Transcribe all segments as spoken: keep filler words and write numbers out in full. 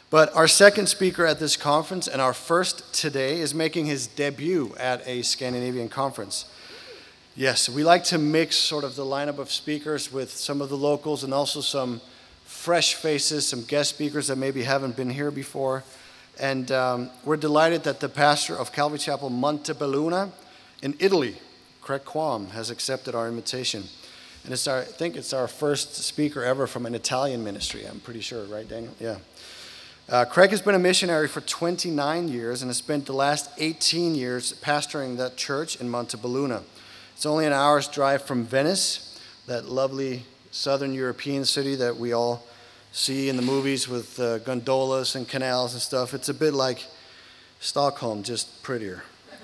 But our second speaker at this conference and our first today is making his debut at a Scandinavian conference. Yes, we like to mix sort of the lineup of speakers with some of the locals and also some fresh faces, some guest speakers that maybe haven't been here before. And um, we're delighted that the pastor of Calvary Chapel Montebelluna in Italy, Craig Quam, has accepted our invitation. And it's our, I think it's our first speaker ever from an Italian ministry, I'm pretty sure, right, Daniel? Yeah. Uh, Craig has been a missionary for twenty-nine years and has spent the last eighteen years pastoring that church in Montebelluna. It's only an hour's drive from Venice, that lovely southern European city that we all see in the movies with uh, gondolas and canals and stuff. It's a bit like Stockholm, just prettier.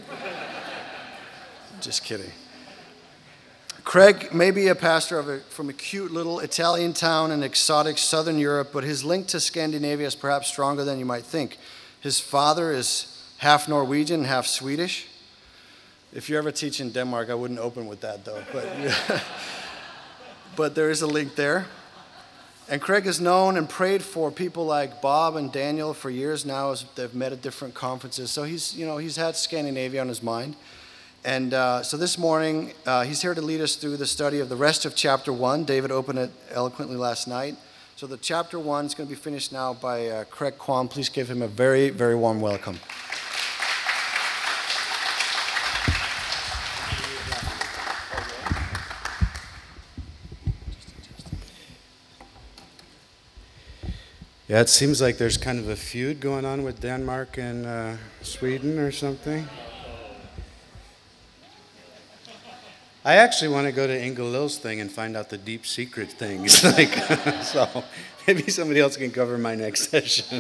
Just kidding. Craig may be a pastor of a, from a cute little Italian town in exotic southern Europe, but his link to Scandinavia is perhaps stronger than you might think. His father is half Norwegian, half Swedish. If you ever teach in Denmark, I wouldn't open with that though, but, yeah. But there is a link there. And Craig is known and prayed for people like Bob and Daniel for years now as they've met at different conferences. So he's, you know, he's had Scandinavia on his mind. And uh, so this morning, uh, he's here to lead us through the study of the rest of chapter one. David opened it eloquently last night. So the chapter one is going to be finished now by uh, Craig Quam. Please give him a very, very warm welcome. Yeah, it seems like there's kind of a feud going on with Denmark and uh, Sweden or something. I actually want to go to Inga Lil's thing and find out the deep secret things. like, so maybe somebody else can cover my next session.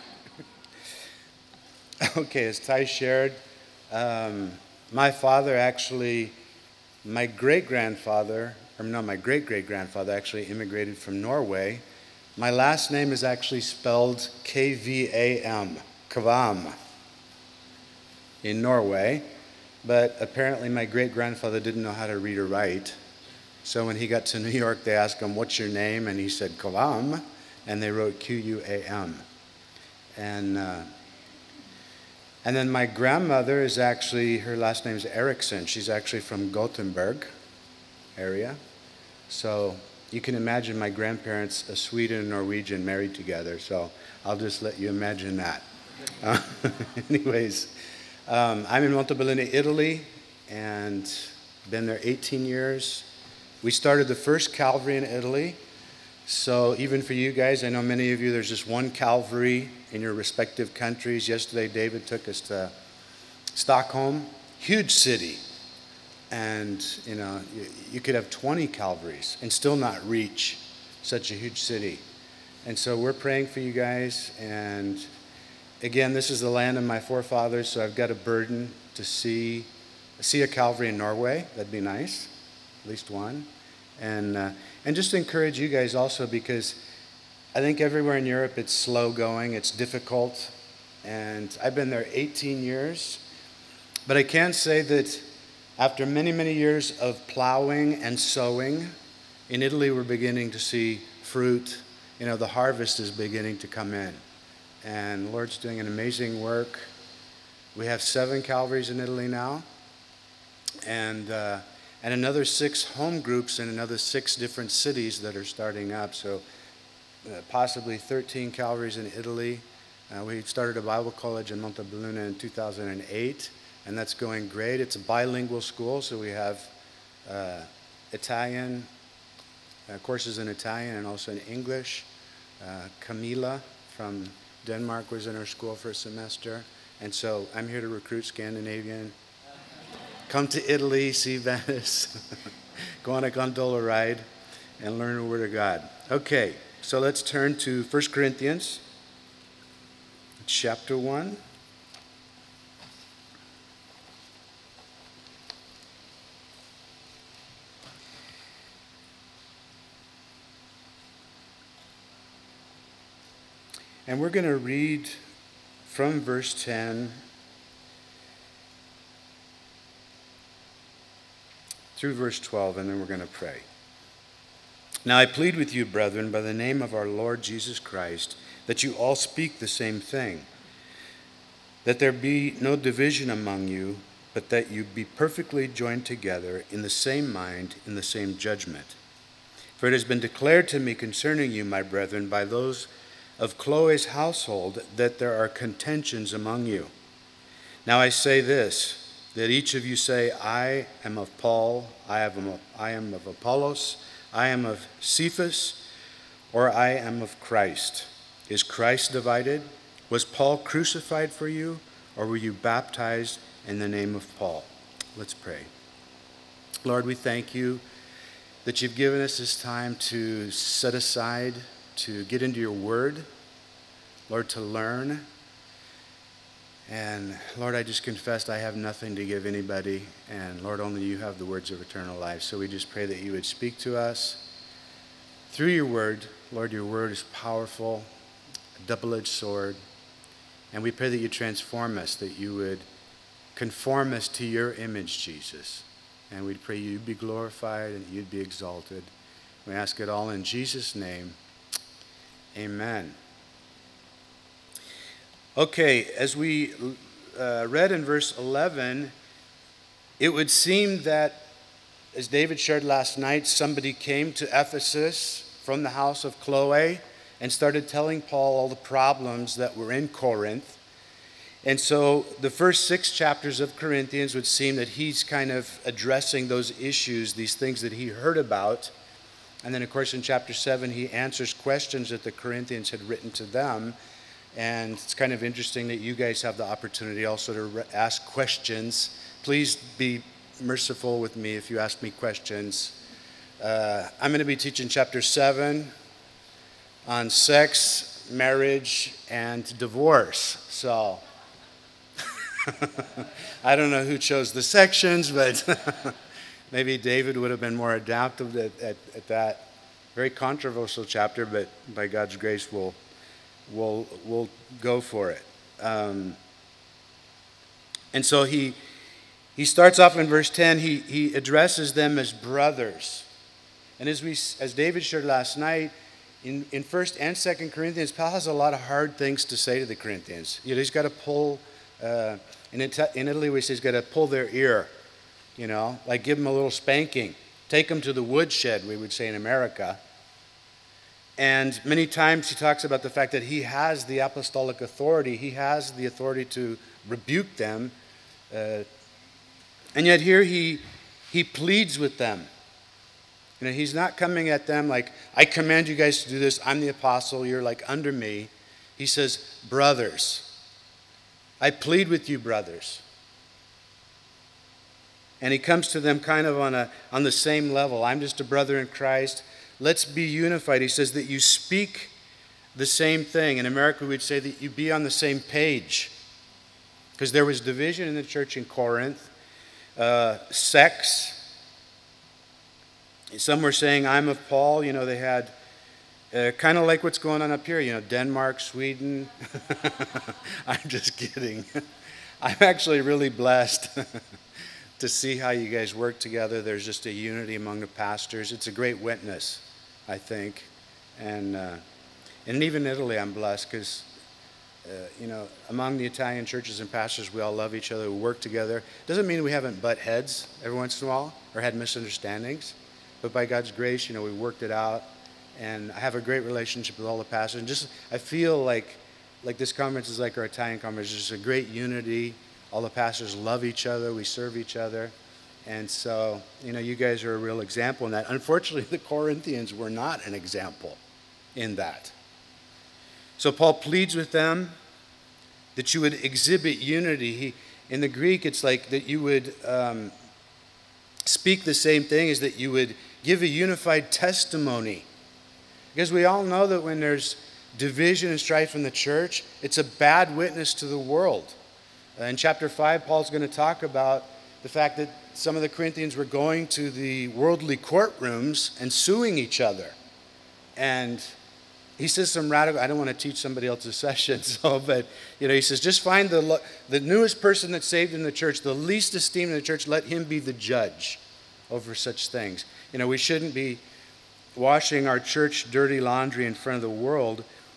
Okay, as Ty shared, um, my father actually, my great-grandfather, or no, my great-great-grandfather actually immigrated from Norway. My last name is actually spelled K V A M, Kvam, in Norway. But apparently my great-grandfather didn't know how to read or write. So when he got to New York, they asked him, "What's your name?" And he said, Kvam, and they wrote Q U A M. And, uh, and then my grandmother is actually, her last name is Eriksson. She's actually from Gothenburg area. So you can imagine my grandparents, a Swede and a Norwegian, married together. So I'll just let you imagine that. Uh, anyways. Um, I'm in Montebelluna, Italy, and been there eighteen years. We started the first Calvary in Italy. So even for you guys, I know many of you, there's just one Calvary in your respective countries. Yesterday, David took us to Stockholm, huge city. And, you know, you, you could have twenty Calvaries and still not reach such a huge city. And so we're praying for you guys, and again, this is the land of my forefathers, so I've got a burden to see see a Calvary in Norway. That'd be nice, at least one. And uh, and just to encourage you guys also, because I think everywhere in Europe it's slow going, it's difficult. And I've been there eighteen years. But I can say that after many, many years of plowing and sowing, in Italy we're beginning to see fruit. You know, the harvest is beginning to come in. And the Lord's doing an amazing work. We have seven Calvaries in Italy now, and uh, and another six home groups in another six different cities that are starting up. So uh, possibly thirteen Calvaries in Italy. Uh, we started a Bible college in Montebelluna in two thousand eight, and that's going great. It's a bilingual school, so we have uh, Italian, uh, courses in Italian and also in English. Uh, Camila from Denmark was in our school for a semester. And so I'm here to recruit Scandinavian. Come to Italy, see Venice, go on a gondola ride, and learn the Word of God. Okay, so let's turn to First Corinthians chapter one. And we're going to read from verse ten through verse twelve, and then we're going to pray. Now I plead with you, brethren, by the name of our Lord Jesus Christ, that you all speak the same thing, that there be no division among you, but that you be perfectly joined together in the same mind, in the same judgment. For it has been declared to me concerning you, my brethren, by those of Chloe's household, that there are contentions among you. Now I say this, that each of you say, I am of Paul, I am of, I am of Apollos, I am of Cephas, or I am of Christ. Is Christ divided? Was Paul crucified for you, or were you baptized in the name of Paul? Let's pray. Lord, we thank you that you've given us this time to set aside, to get into your word, Lord, to learn. And Lord, I just confessed I have nothing to give anybody, and Lord, only you have the words of eternal life. So we just pray that you would speak to us through your word. Lord, your word is powerful, a double-edged sword, and we pray that you transform us, that you would conform us to your image, Jesus. And we pray you'd be glorified and you'd be exalted. We ask it all in Jesus' name. Amen. Okay, as we uh, read in verse eleven, it would seem that, as David shared last night, somebody came to Ephesus from the house of Chloe and started telling Paul all the problems that were in Corinth. And so the first six chapters of Corinthians would seem that he's kind of addressing those issues, these things that he heard about. And then, of course, in chapter seven, he answers questions that the Corinthians had written to them. And it's kind of interesting that you guys have the opportunity also to re- ask questions. Please be merciful with me if you ask me questions. Uh, I'm going to be teaching chapter seven on sex, marriage, and divorce. So I don't know who chose the sections, but maybe David would have been more adaptive at, at, at that very controversial chapter, but by God's grace, we'll, we'll, we'll go for it. Um, and so he, he starts off in verse ten, he, he addresses them as brothers. And as, we, as David shared last night, in, in First and Second Corinthians, Paul has a lot of hard things to say to the Corinthians. You know, he's got to pull... Uh, In, It- in Italy, we say he's got to pull their ear, you know, like give them a little spanking. Take them to the woodshed, we would say in America. And many times he talks about the fact that he has the apostolic authority. He has the authority to rebuke them. Uh, and yet here he, he pleads with them. You know, he's not coming at them like, I command you guys to do this. I'm the apostle. You're like under me. He says, brothers. I plead with you, brothers. And he comes to them kind of on a on the same level. I'm just a brother in Christ. Let's be unified. He says that you speak the same thing. In America, we'd say that you be on the same page. Because there was division in the church in Corinth. Uh, sex. Some were saying, I'm of Paul. You know, they had... Uh, kind of like what's going on up here, you know, Denmark, Sweden. I'm just kidding. I'm actually really blessed to see how you guys work together. There's just a unity among the pastors. It's a great witness, I think. And uh, and even in Italy, I'm blessed because, uh, you know, among the Italian churches and pastors, we all love each other. We work together. Doesn't mean we haven't butt heads every once in a while or had misunderstandings. But by God's grace, you know, we worked it out. And I have a great relationship with all the pastors. And just, I feel like, like this conference is like our Italian conference. There's just a great unity. All the pastors love each other. We serve each other. And so, you know, you guys are a real example in that. Unfortunately, the Corinthians were not an example in that. So Paul pleads with them that you would exhibit unity. He, in the Greek, it's like that you would um, speak the same thing, as that you would give a unified testimony. Because we all know that when there's division and strife in the church, it's a bad witness to the world. Uh, in chapter five, Paul's going to talk about the fact that some of the Corinthians were going to the worldly courtrooms and suing each other. And he says some radical, I don't want to teach somebody else's session, so, but, you know, he says, just find the, the newest person that's saved in the church, the least esteemed in the church, let him be the judge over such things. You know, we shouldn't be washing our church dirty laundry in front of the world.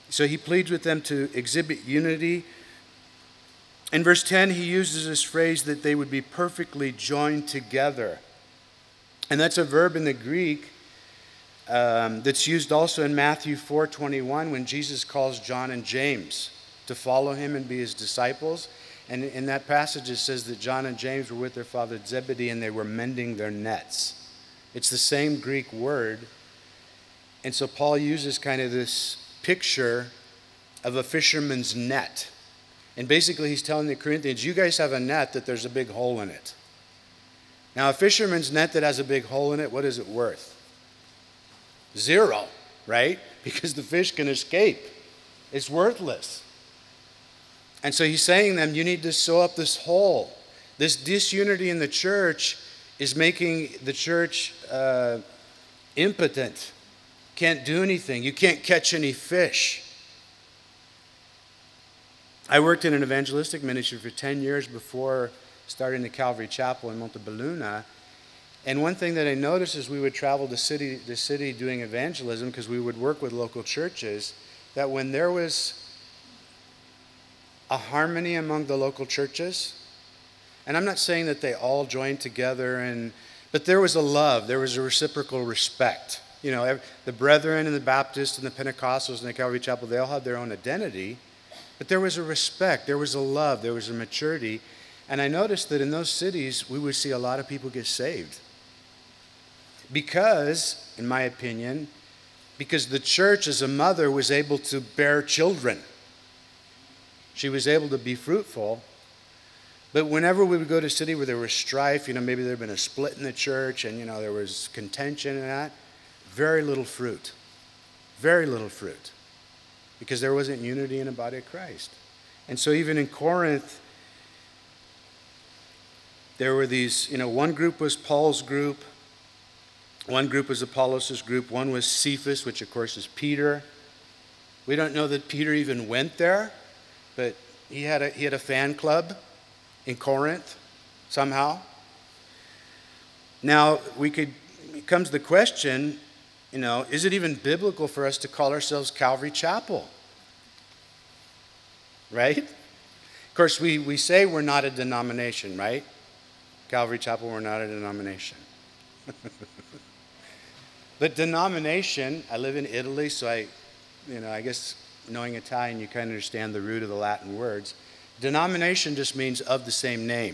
So he pleads with them to exhibit unity. In verse ten, he uses this phrase that they would be perfectly joined together. And that's a verb in the Greek um, that's used also in Matthew four twenty-one when Jesus calls John and James to follow him and be his disciples. And in that passage it says that John and James were with their father Zebedee and they were mending their nets. It's the same Greek word. And so Paul uses kind of this picture of a fisherman's net. And basically he's telling the Corinthians, you guys have a net that there's a big hole in it. Now a fisherman's net that has a big hole in it, what is it worth? Zero, right? Because the fish can escape. It's worthless. And so he's saying to them, you need to sew up this hole. This disunity in the church is making the church uh, impotent. Can't do anything. You can't catch any fish. I worked in an evangelistic ministry for ten years before starting the Calvary Chapel in Montebelluna. And one thing that I noticed is we would travel to city to city doing evangelism because we would work with local churches, that when there was a harmony among the local churches, and I'm not saying that they all joined together, and but there was a love, there was a reciprocal respect. You know, the Brethren and the Baptists and the Pentecostals and the Calvary Chapel, they all had their own identity, but there was a respect, there was a love, there was a maturity. And I noticed that in those cities, we would see a lot of people get saved. Because, in my opinion, because the church as a mother was able to bear children. She was able to be fruitful. But whenever we would go to a city where there was strife, you know, maybe there had been a split in the church and, you know, there was contention and that, very little fruit. Very little fruit. Because there wasn't unity in the body of Christ. And so even in Corinth, there were these, you know, one group was Paul's group, one group was Apollos' group, one was Cephas, which of course is Peter. We don't know that Peter even went there, but he had a, he had a fan club in Corinth somehow. Now, we could, it comes the question, you know, is it even biblical for us to call ourselves Calvary Chapel? Right? Of course, we, we say we're not a denomination, right? Calvary Chapel, we're not a denomination. But denomination, I live in Italy, so I, you know, I guess knowing Italian, you kind of understand the root of the Latin words. Denomination just means of the same name.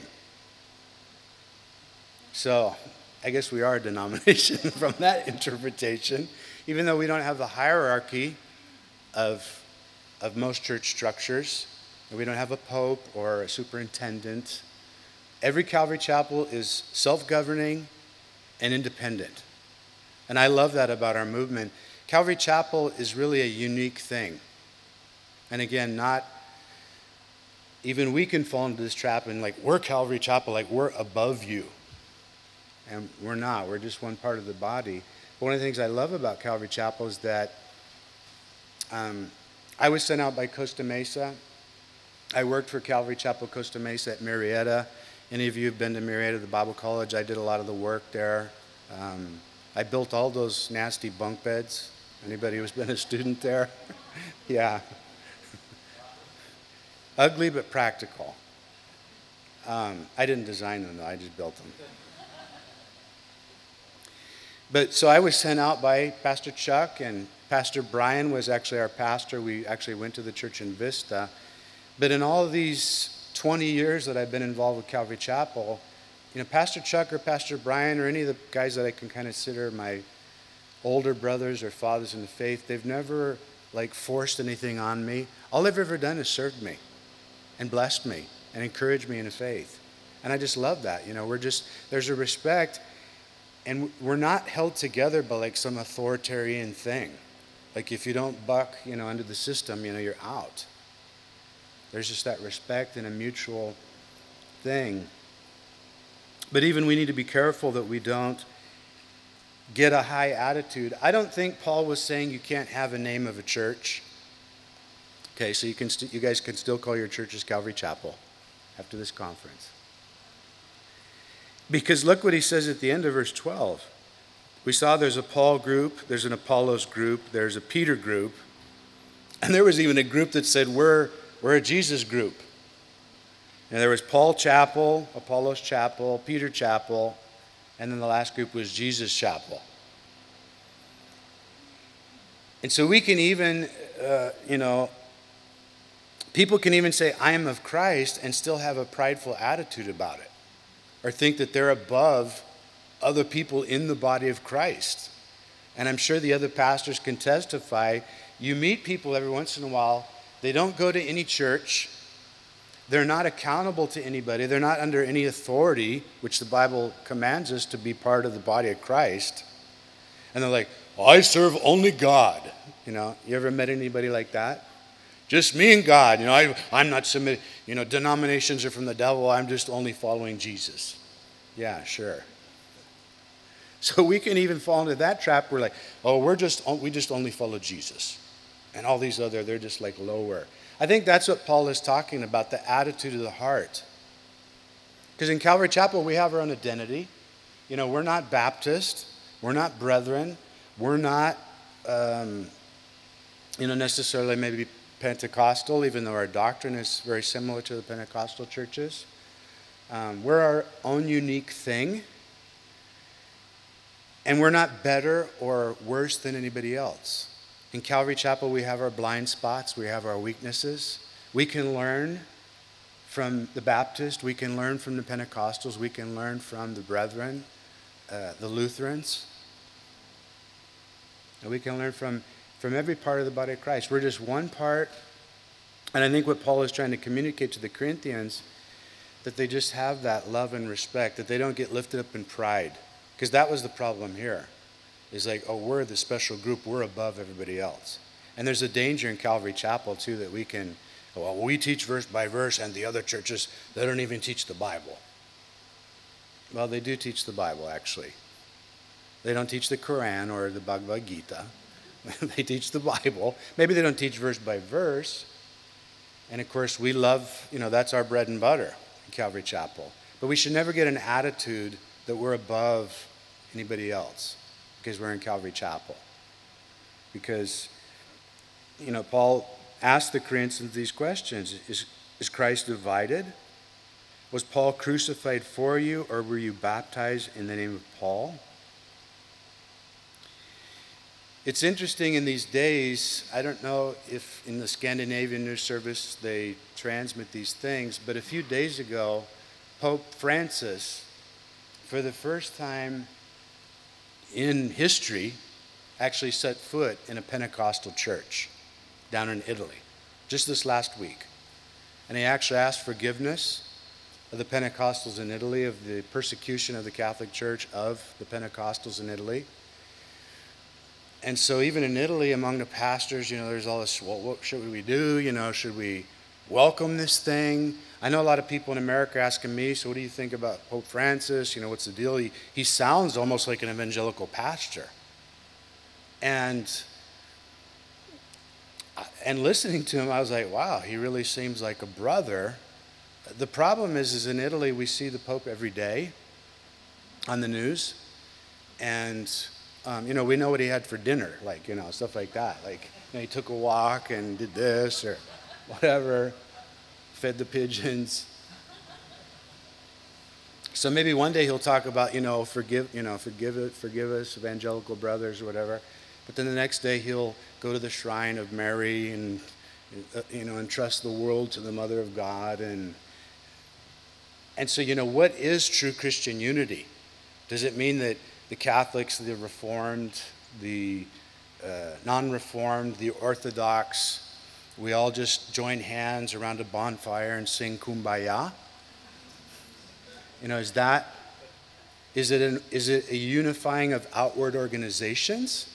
So I guess we are a denomination from that interpretation, even though we don't have the hierarchy of, of most church structures. We don't have a pope or a superintendent. Every Calvary Chapel is self-governing and independent. And I love that about our movement. Calvary Chapel is really a unique thing. And again, not, even we can fall into this trap and like, we're Calvary Chapel, like we're above you. And we're not, we're just one part of the body. But one of the things I love about Calvary Chapel is that um, I was sent out by Costa Mesa. I worked for Calvary Chapel Costa Mesa at Marietta. Any of you have been to Marietta, the Bible College? I did a lot of the work there. Um, I built all those nasty bunk beds. Anybody who's been a student there? Yeah. Ugly but practical. Um, I didn't design them though, I just built them. But so I was sent out by Pastor Chuck, and Pastor Brian was actually our pastor. We actually went to the church in Vista. But in all of these twenty years that I've been involved with Calvary Chapel, you know, Pastor Chuck or Pastor Brian or any of the guys that I can kind of consider my older brothers or fathers in the faith, they've never like forced anything on me. All they've ever done is served me and blessed me and encouraged me in the faith. And I just love that. You know, we're just, there's a respect, and we're not held together by like some authoritarian thing. Like if you don't buck, you know, under the system, you know, you're out. There's just that respect and a mutual thing. But even we need to be careful that we don't get a high attitude. I don't think Paul was saying you can't have a name of a church. Okay, so you can st- you guys can still call your churches Calvary Chapel after this conference. Because look what he says at the end of verse twelve. We saw there's a Paul group, there's an Apollos group, there's a Peter group, And there was even a group that said, we're, we're a Jesus group. And there was Paul Chapel, Apollos Chapel, Peter Chapel, and then the last group was Jesus Chapel. And so we can even, uh, you know, people can even say, I am of Christ, and still have a prideful attitude about it, or think that they're above other people in the body of Christ. And I'm sure the other pastors can testify. You meet people every once in a while, they don't go to any church, they're not accountable to anybody, they're not under any authority, which the Bible commands us to be part of the body of Christ. And they're like, well, I serve only God. You know, you ever met anybody like that? Just me and God. You know, I, I'm not submitting, you know, denominations are from the devil, I'm just only following Jesus. Yeah, sure. So we can even fall into that trap. We're like, oh, we're just, we just only follow Jesus. And all these other, they're just like lower. I think that's what Paul is talking about, the attitude of the heart. Because in Calvary Chapel, we have our own identity. You know, we're not Baptist. We're not Brethren. We're not, um, you know, necessarily maybe Pentecostal, even though our doctrine is very similar to the Pentecostal churches. Um, we're our own unique thing. And we're not better or worse than anybody else. In Calvary Chapel, we have our blind spots. We have our weaknesses. We can learn from the Baptists. We can learn from the Pentecostals. We can learn from the Brethren, uh, the Lutherans. And we can learn from, from every part of the body of Christ. We're just one part. And I think what Paul is trying to communicate to the Corinthians, that they just have that love and respect, that they don't get lifted up in pride. Because that was the problem here. It's like, oh, we're the special group. We're above everybody else. And there's a danger in Calvary Chapel, too, that we can, well, we teach verse by verse, and the other churches, they don't even teach the Bible. Well, they do teach the Bible, actually. They don't teach the Quran or the Bhagavad Gita. They teach the Bible. Maybe they don't teach verse by verse. And, of course, we love, you know, that's our bread and butter in Calvary Chapel. But we should never get an attitude that we're above anybody else because we're in Calvary Chapel. Because, you know, Paul asked the Corinthians these questions. Is, is Christ divided? Was Paul crucified for you, or were you baptized in the name of Paul? It's interesting in these days, I don't know if in the Scandinavian News Service they transmit these things, but a few days ago, Pope Francis, for the first time in history, actually set foot in a Pentecostal church down in Italy, just this last week. And he actually asked forgiveness of the Pentecostals in Italy, of the persecution of the Catholic Church of the Pentecostals in Italy. And so even in Italy, among the pastors, you know, there's all this, well, what should we do? You know, should we welcome this thing? I know a lot of people in America asking me, so what do you think about Pope Francis? You know, what's the deal? He, he sounds almost like an evangelical pastor. And, and listening to him, I was like, wow, he really seems like a brother. The problem is, is in Italy, we see the Pope every day on the news. And, um, you know, we know what he had for dinner, like, you know, stuff like that. Like, you know, he took a walk and did this or whatever. Fed the pigeons. So maybe one day he'll talk about, you know, forgive, you know, forgive it, forgive us, evangelical brothers or whatever. But then the next day he'll go to the shrine of Mary and, uh, you know, entrust the world to the Mother of God. And and so, you know, what is true Christian unity? Does it mean that the Catholics, the Reformed, the uh, non-Reformed, the Orthodox, we all just join hands around a bonfire and sing Kumbaya? You know, is that, is it, an, is it a unifying of outward organizations?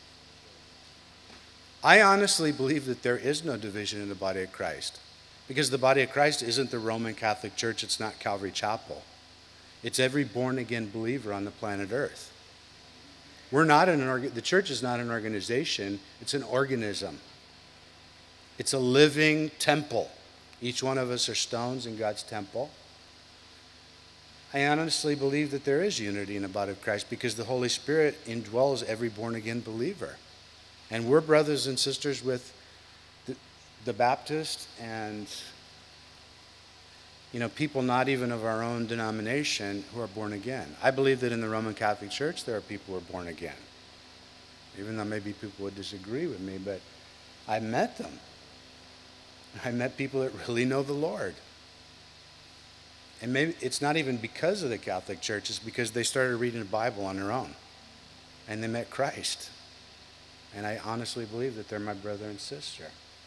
I honestly believe that there is no division in the body of Christ, because the body of Christ isn't the Roman Catholic Church, it's not Calvary Chapel. It's every born-again believer on the planet Earth. We're not an org- the church is not an organization, it's an organism. It's a living temple. Each one of us are stones in God's temple. I honestly believe that there is unity in the body of Christ because the Holy Spirit indwells every born-again believer. And we're brothers and sisters with the Baptist and, you know, people not even of our own denomination who are born again. I believe that in the Roman Catholic Church there are people who are born again. Even though maybe people would disagree with me, but I met them. I met people that really know the Lord. And maybe it's not even because of the Catholic Church, it's because they started reading the Bible on their own. And they met Christ. And I honestly believe that they're my brother and sister.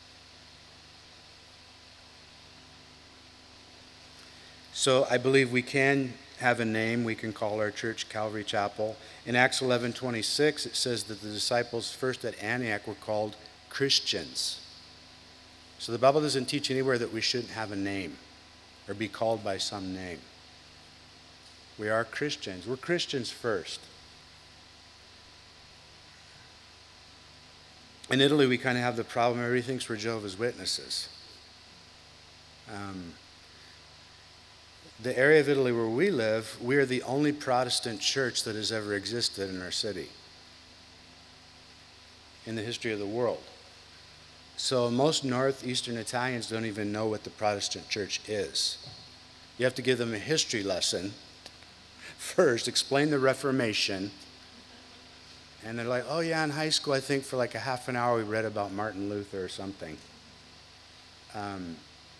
So I believe we can have a name. We can call our church Calvary Chapel. In Acts eleven twenty-six, it says that the disciples first at Antioch were called Christians. So the Bible doesn't teach anywhere that we shouldn't have a name or be called by some name. We are Christians. We're Christians first. In Italy, we kind of have the problem everybody thinks we're Jehovah's Witnesses. Um, the area of Italy where we live, we are the only Protestant church that has ever existed in our city in the history of the world. So most northeastern Italians don't even know what the Protestant church is. You have to give them a history lesson first, explain the Reformation, and they're like, oh yeah, in high school I think for like a half an hour we read about Martin Luther or something. Um,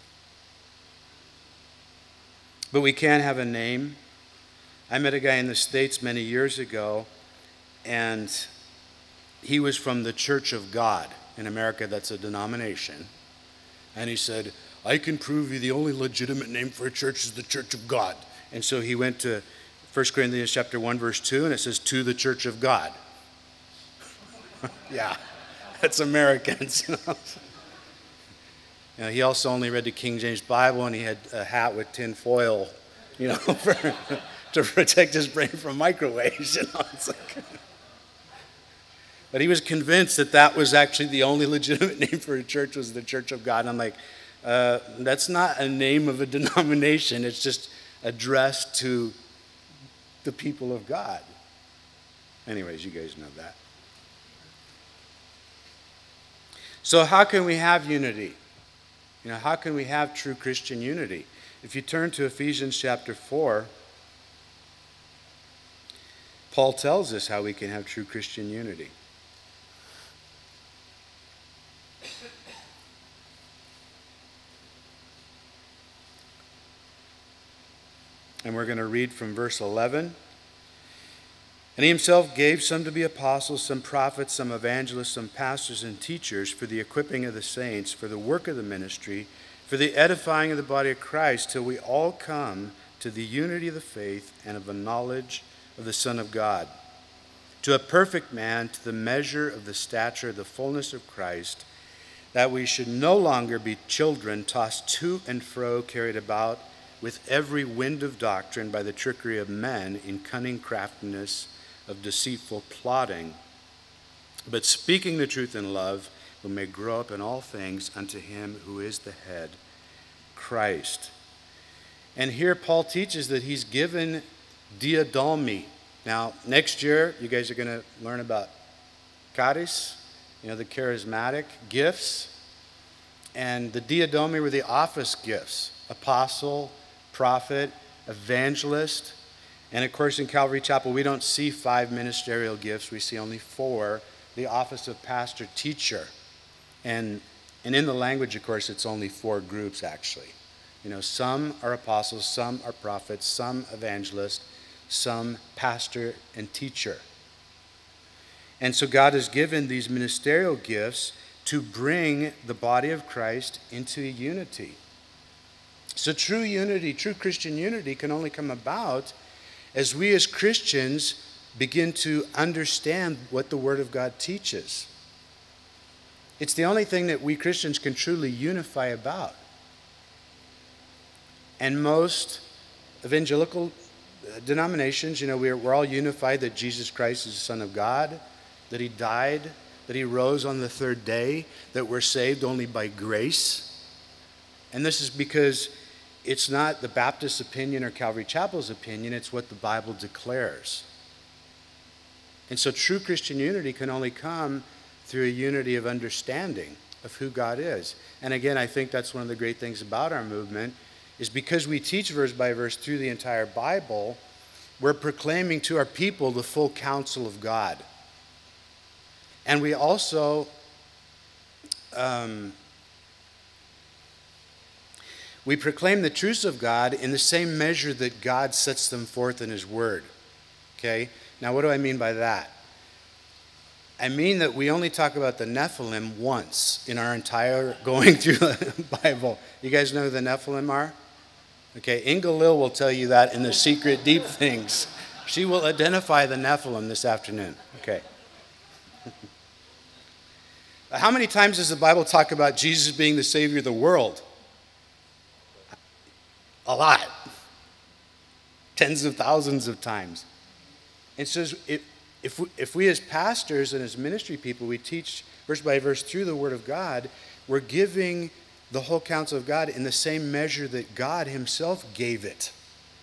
but we can have a name. I met a guy in the States many years ago, and he was from the Church of God. In America, that's a denomination. And he said, I can prove you the only legitimate name for a church is the Church of God. And so he went to First Corinthians chapter one, verse two, and it says, to the Church of God. Yeah, that's Americans. You know? You know, he also only read the King James Bible, and he had a hat with tin foil, you know, for, to protect his brain from microwaves. You know, it's like... But he was convinced that that was actually the only legitimate name for a church was the Church of God. And I'm like, uh, that's not a name of a denomination. It's just addressed to the people of God. Anyways, you guys know that. So how can we have unity? You know, how can we have true Christian unity? If you turn to Ephesians chapter four, Paul tells us how we can have true Christian unity. And we're going to read from verse eleven. And he himself gave some to be apostles, some prophets, some evangelists, some pastors and teachers for the equipping of the saints, for the work of the ministry, for the edifying of the body of Christ, till we all come to the unity of the faith and of the knowledge of the Son of God, to a perfect man, to the measure of the stature of the fullness of Christ, that we should no longer be children tossed to and fro, carried about with every wind of doctrine by the trickery of men in cunning craftiness of deceitful plotting, but speaking the truth in love, we may grow up in all things unto him who is the head, Christ. And here Paul teaches that he's given diadomi. Now, next year, you guys are going to learn about charis, you know, the charismatic gifts. And the diadomi were the office gifts, apostle, prophet, evangelist. And of course, in Calvary Chapel, we don't see five ministerial gifts. We see only four. The office of pastor, teacher. And, and in the language, of course, it's only four groups, actually. You know, some are apostles, some are prophets, some evangelists, some pastor and teacher. And so God has given these ministerial gifts to bring the body of Christ into unity. So true unity, true Christian unity can only come about as we as Christians begin to understand what the Word of God teaches. It's the only thing that we Christians can truly unify about. And most evangelical denominations, you know, we're, we're all unified that Jesus Christ is the Son of God, that he died, that he rose on the third day, that we're saved only by grace. And this is because it's not the Baptist opinion or Calvary Chapel's opinion, it's what the Bible declares. And so true Christian unity can only come through a unity of understanding. of who God is. And again, I think that's one of the great things about our movement, is because we teach verse by verse through the entire Bible, we're proclaiming to our people the full counsel of God. And we also um, we proclaim the truths of God in the same measure that God sets them forth in his word. Okay? Now, what do I mean by that? I mean that we only talk about the Nephilim once in our entire going through the Bible. You guys know who the Nephilim are? Okay, Inga Lil will tell you that in the secret deep things. She will identify the Nephilim this afternoon. Okay. How many times does the Bible talk about Jesus being the Savior of the world? A lot. Tens of thousands of times. And so it, if we, if we as pastors and as ministry people, we teach verse by verse through the Word of God, we're giving the whole counsel of God in the same measure that God himself gave it.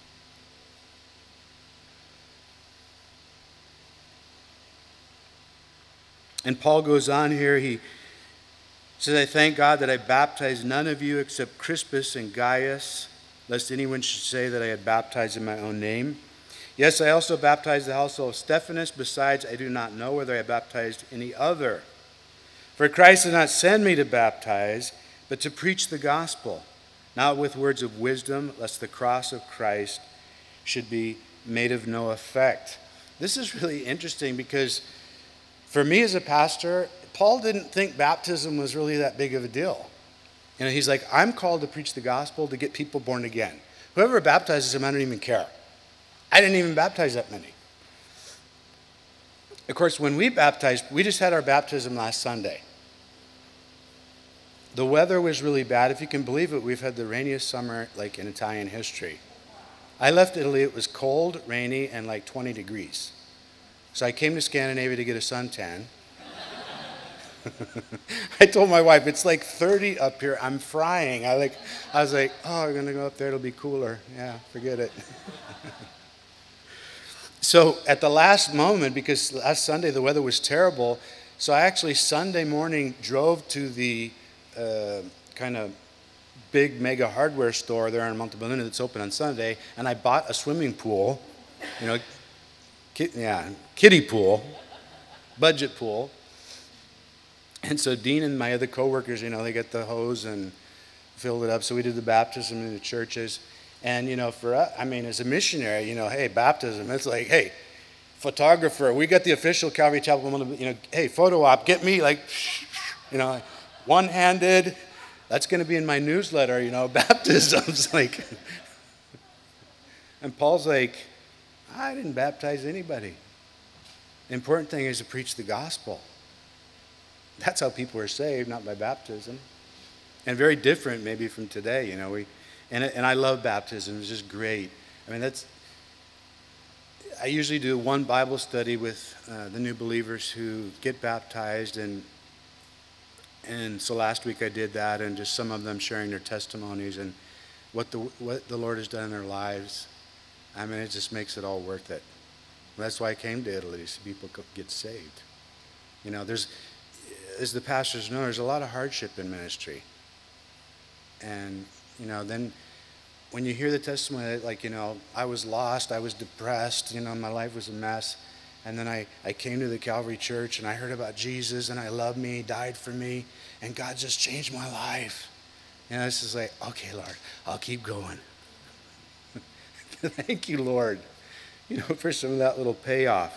And Paul goes on here, he says, I thank God that I baptized none of you except Crispus and Gaius, lest anyone should say that I had baptized in my own name. Yes, I also baptized the household of Stephanas. Besides, I do not know whether I baptized any other. For Christ did not send me to baptize, but to preach the gospel, not with words of wisdom, lest the cross of Christ should be made of no effect. This is really interesting because for me as a pastor, Paul didn't think baptism was really that big of a deal. You know, he's like, I'm called to preach the gospel to get people born again. Whoever baptizes him, I don't even care. I didn't even baptize that many. Of course, when we baptized, we just had our baptism last Sunday. The weather was really bad. If you can believe it, we've had the rainiest summer like in Italian history. I left Italy, it was cold, rainy, and like twenty degrees. So I came to Scandinavia to get a suntan. I told my wife, it's like thirty up here, I'm frying. I like, I was like, oh, we're gonna go up there, it'll be cooler. Yeah, forget it. So at the last moment, because last Sunday the weather was terrible, so I actually Sunday morning drove to the uh, kind of big mega hardware store there in Montebelluna that's open on Sunday, and I bought a swimming pool, you know, kid, yeah, kiddie pool, budget pool. And so Dean and my other coworkers, you know, they got the hose and filled it up. So we did the baptism in the churches. And, you know, for us, I mean, as a missionary, you know, hey, baptism, it's like, hey, photographer, we got the official Calvary Chapel, you know, hey, photo op, get me, like, you know, one-handed. That's going to be in my newsletter, you know, baptisms. Like, and Paul's like, I didn't baptize anybody. The important thing is to preach the gospel. That's how people are saved, not by baptism. And very different maybe from today, you know. We, and, and I love baptism. It's just great. I mean, that's, I usually do one Bible study with uh, the new believers who get baptized. And, and so last week I did that, and just some of them sharing their testimonies and what the, what the Lord has done in their lives. I mean, it just makes it all worth it. And that's why I came to Italy, so people could get saved. You know, there's, as the pastors know, there's a lot of hardship in ministry. And, you know, then when you hear the testimony, like, you know, I was lost, I was depressed, you know, my life was a mess. And then I, I came to the Calvary Church and I heard about Jesus and I loved me, he died for me, and God just changed my life. You know, it's just like, okay, Lord, I'll keep going. Thank you, Lord, you know, for some of that little payoff.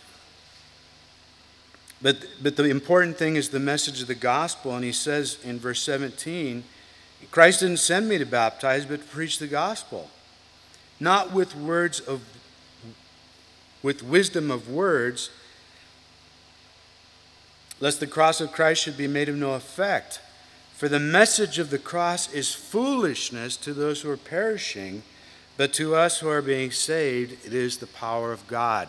But, but the important thing is the message of the gospel. And he says in verse seventeen, Christ didn't send me to baptize, but to preach the gospel. Not with words of, with wisdom of words, lest the cross of Christ should be made of no effect. For the message of the cross is foolishness to those who are perishing, but to us who are being saved, it is the power of God.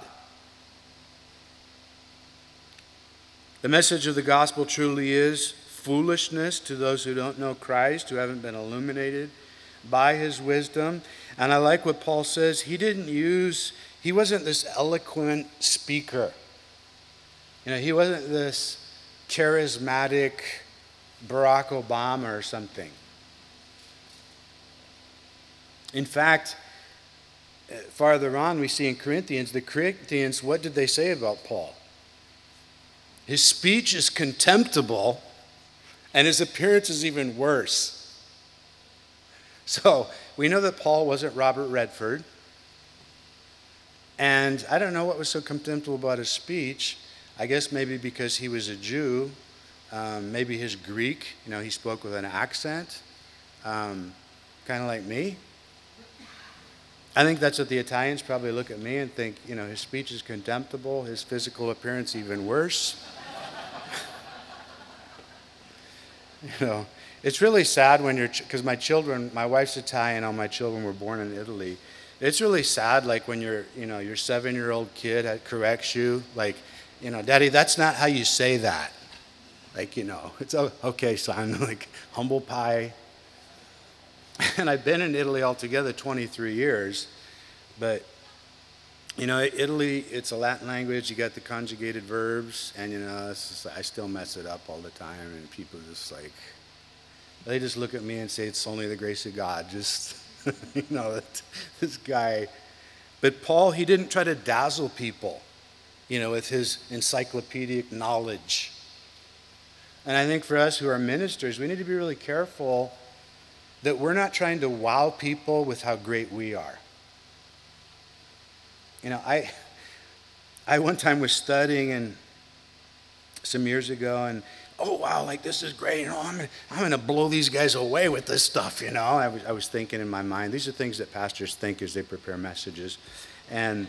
The message of the gospel truly is foolishness to those who don't know Christ, who haven't been illuminated by his wisdom. And I like what Paul says. He didn't use, he wasn't this eloquent speaker. You know, he wasn't this charismatic Barack Obama or something. In fact, farther on, we see in Corinthians, the Corinthians, what did they say about Paul? His speech is contemptible, and his appearance is even worse. So we know that Paul wasn't Robert Redford. And I don't know what was so contemptible about his speech. I guess maybe because he was a Jew. Um, maybe his Greek, you know, he spoke with an accent, um, kind of like me. I think that's what the Italians probably look at me and think, you know, his speech is contemptible, his physical appearance even worse. You know, it's really sad when you're, because my children, my wife's Italian, all my children were born in Italy. It's really sad, like when your, you know, your seven-year-old kid corrects you, like, you know, Daddy, that's not how you say that. Like, you know, it's okay, son, like humble pie. And I've been in Italy altogether twenty-three years, but, you know, Italy, it's a Latin language, you got the conjugated verbs, and, you know, it's just, I still mess it up all the time, and people just like, they just look at me and say, it's only the grace of God, just, you know, this guy. But Paul, he didn't try to dazzle people, you know, with his encyclopedic knowledge. And I think for us who are ministers, we need to be really careful that we're not trying to wow people with how great we are. You know, I I one time was studying and some years ago, and oh wow, like this is great. You know, I'm gonna, I'm gonna blow these guys away with this stuff. You know, I was I was thinking in my mind. These are things that pastors think as they prepare messages, and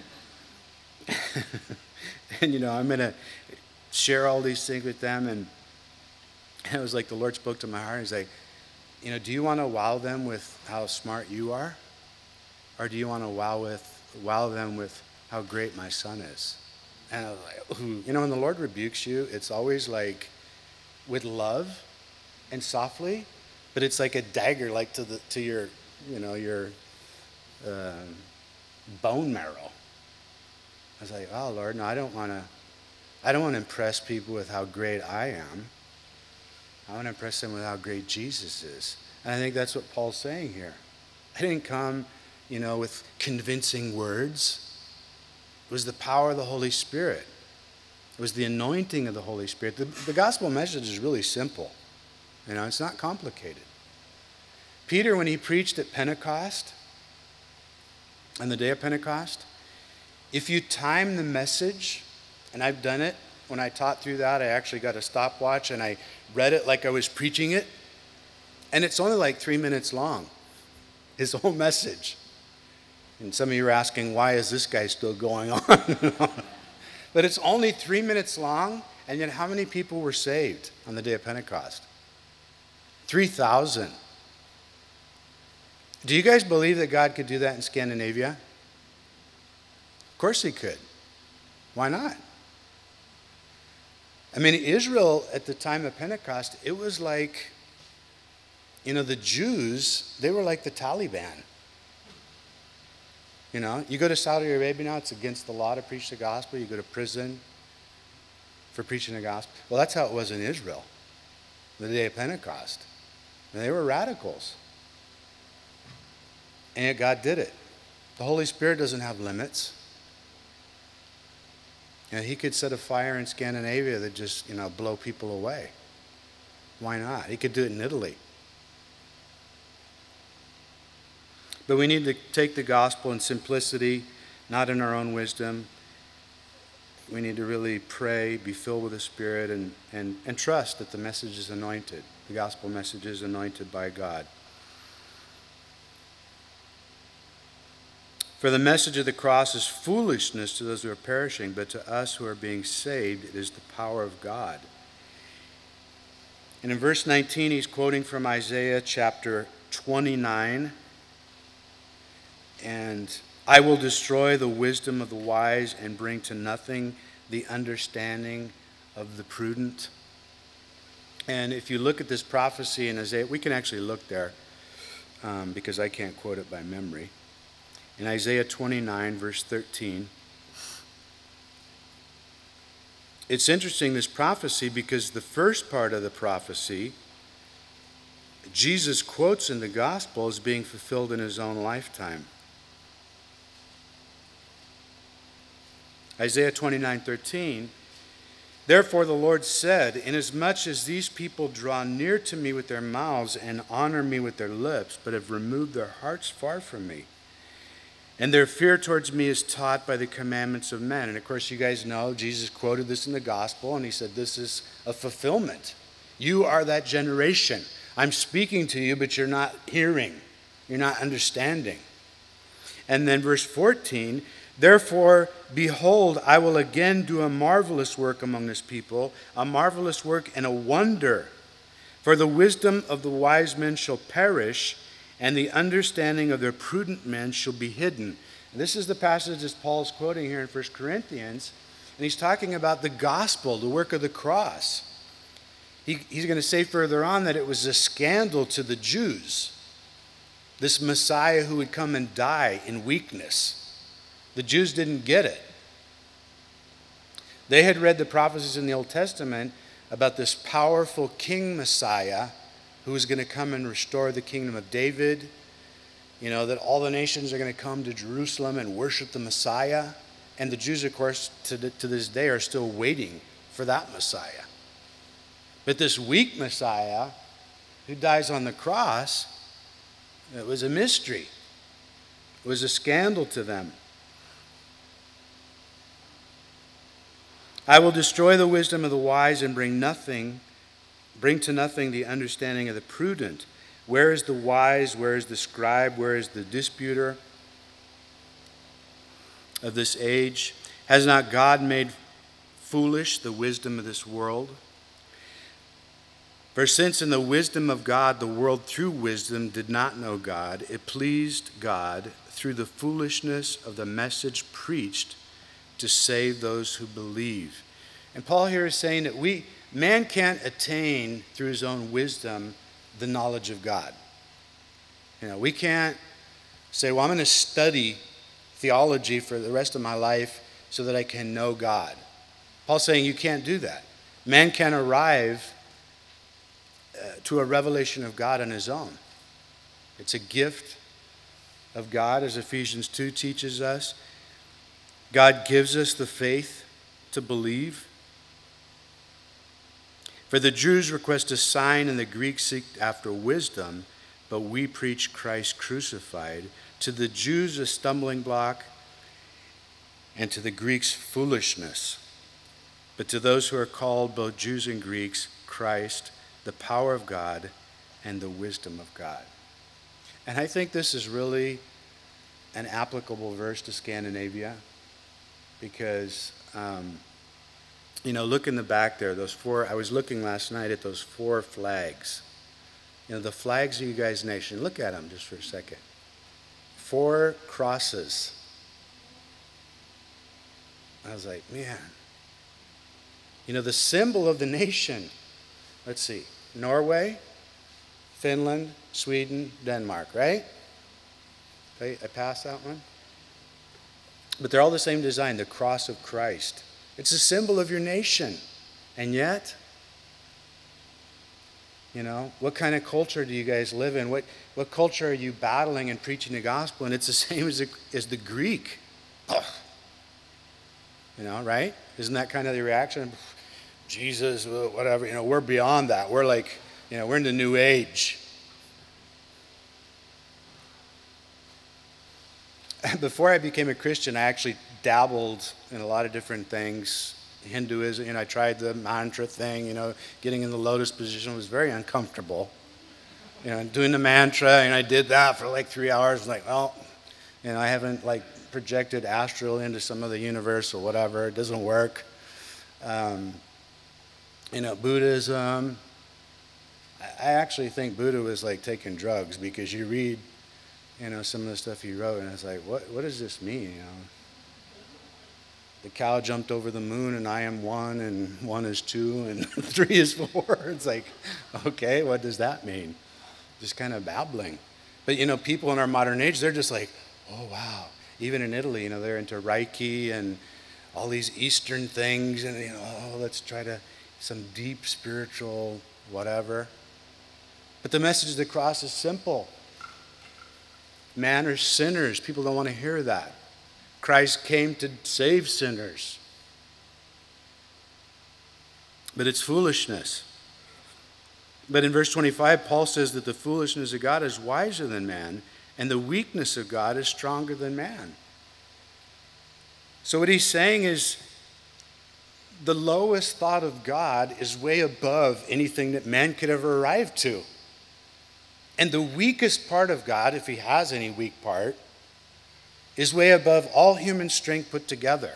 and you know, I'm gonna share all these things with them, and it was like the Lord spoke to my heart. He's like, you know, do you want to wow them with how smart you are? Or do you want to wow with wow them with how great my son is? And I was like, ooh. You know, when the Lord rebukes you, it's always like with love and softly, but it's like a dagger, like to the to your, you know, your uh, bone marrow. I was like, oh Lord, no, I don't want to. I don't want to impress people with how great I am. I want to impress them with how great Jesus is. And I think that's what Paul's saying here. I didn't come, you know, with convincing words. It was the power of the Holy Spirit. It was the anointing of the Holy Spirit. The, the gospel message is really simple. You know, it's not complicated. Peter, when he preached at Pentecost, on the day of Pentecost, if you time the message, and I've done it, when I taught through that, I actually got a stopwatch and I read it like I was preaching it. And it's only like three minutes long, his whole message. And some of you are asking, why is this guy still going on? But it's only three minutes long, and yet how many people were saved on the day of Pentecost? three thousand. Do you guys believe that God could do that in Scandinavia? Of course he could. Why not? I mean, Israel at the time of Pentecost, it was like, you know, the Jews, they were like the Taliban. You know, you go to Saudi Arabia now, it's against the law to preach the gospel. You go to prison for preaching the gospel. Well, that's how it was in Israel, the day of Pentecost. And they were radicals. And yet God did it. The Holy Spirit doesn't have limits. You know, he could set a fire in Scandinavia that just, you know, blow people away. Why not? He could do it in Italy. But we need to take the gospel in simplicity, not in our own wisdom. We need to really pray, be filled with the Spirit, and, and, and trust that the message is anointed. The gospel message is anointed by God. For the message of the cross is foolishness to those who are perishing, but to us who are being saved, it is the power of God. And in verse nineteen, he's quoting from Isaiah chapter twenty-nine. And I will destroy the wisdom of the wise and bring to nothing the understanding of the prudent. And if you look at this prophecy in Isaiah, we can actually look there um, because I can't quote it by memory. In Isaiah twenty-nine, verse thirteen, it's interesting, this prophecy, because the first part of the prophecy Jesus quotes in the gospel as being fulfilled in his own lifetime. Isaiah twenty-nine thirteen, therefore the Lord said, inasmuch as these people draw near to me with their mouths and honor me with their lips, but have removed their hearts far from me, and their fear towards me is taught by the commandments of men. And of course, you guys know Jesus quoted this in the gospel, and he said, this is a fulfillment. You are that generation. I'm speaking to you, but you're not hearing. You're not understanding. And then verse fourteen, therefore, behold, I will again do a marvelous work among this people, a marvelous work and a wonder. For the wisdom of the wise men shall perish, and the understanding of their prudent men shall be hidden. And this is the passage that Paul is quoting here in First Corinthians, and he's talking about the gospel, the work of the cross. He, he's going to say further on that it was a scandal to the Jews, this Messiah who would come and die in weakness. The Jews didn't get it. They had read the prophecies in the Old Testament about this powerful king Messiah who was going to come and restore the kingdom of David. You know, that all the nations are going to come to Jerusalem and worship the Messiah. And the Jews, of course, to, the, to this day are still waiting for that Messiah. But this weak Messiah who dies on the cross, it was a mystery. It was a scandal to them. I will destroy the wisdom of the wise and bring nothing, bring to nothing the understanding of the prudent. Where is the wise? Where is the scribe? Where is the disputer of this age? Has not God made foolish the wisdom of this world? For since in the wisdom of God, the world through wisdom did not know God, it pleased God through the foolishness of the message preached to save those who believe. And Paul here is saying that we, man can't attain through his own wisdom the knowledge of God. You know, we can't say, well, I'm going to study theology for the rest of my life so that I can know God. Paul's saying you can't do that. Man can arrive uh, to a revelation of God on his own. It's a gift of God, as Ephesians two teaches us. God gives us the faith to believe. For the Jews request a sign and the Greeks seek after wisdom, but we preach Christ crucified. To the Jews a stumbling block, and to the Greeks foolishness. But to those who are called, both Jews and Greeks, Christ, the power of God and the wisdom of God. And I think this is really an applicable verse to Scandinavia because, um, you know, look in the back there, those four, I was looking last night at those four flags. You know, the flags of you guys' nation. Look at them just for a second. Four crosses. I was like, man. You know, the symbol of the nation. Let's see. Norway, Finland, Sweden, Denmark, right? Okay, I passed that one. But they're all the same design, the cross of Christ. It's a symbol of your nation. And yet, you know, what kind of culture do you guys live in? What what culture are you battling and preaching the gospel? And it's the same as the, as the Greek. Ugh. You know, right? Isn't that kind of the reaction? Jesus, whatever. You know, we're beyond that. We're like, you know, we're in the new age. Before I became a Christian, I actually dabbled in a lot of different things. Hinduism, you know, I tried the mantra thing, you know, getting in the lotus position was very uncomfortable. You know, doing the mantra, and I did that for like three hours. Like, well, you know, I haven't like projected astral into some other universe or whatever. It doesn't work. Um, you know, Buddhism. I actually think Buddha was like taking drugs because you read, you know, some of the stuff he wrote, and it's like, what what does this mean? You know, the cow jumped over the moon, and I am one, and one is two, and three is four. It's like, okay, what does that mean? Just kind of babbling. But you know, people in our modern age, they're just like, oh wow. Even in Italy, you know, they're into Reiki and all these Eastern things, and you know, oh, let's try to some deep spiritual whatever. But the message of the cross is simple. Man are sinners. People don't want to hear that. Christ came to save sinners. But it's foolishness. But in verse twenty-five, Paul says that the foolishness of God is wiser than man, and the weakness of God is stronger than man. So what he's saying is the lowest thought of God is way above anything that man could ever arrive to. And the weakest part of God, if he has any weak part, is way above all human strength put together.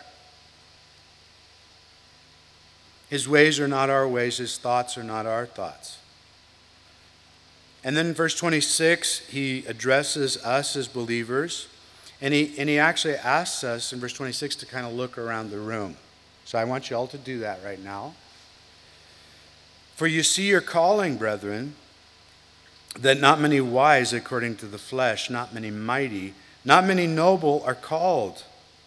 His ways are not our ways. His thoughts are not our thoughts. And then in verse twenty-six, he addresses us as believers. And he, and he actually asks us in verse twenty-six to kind of look around the room. So I want you all to do that right now. For you see your calling, brethren, that not many wise according to the flesh, not many mighty, not many noble are called.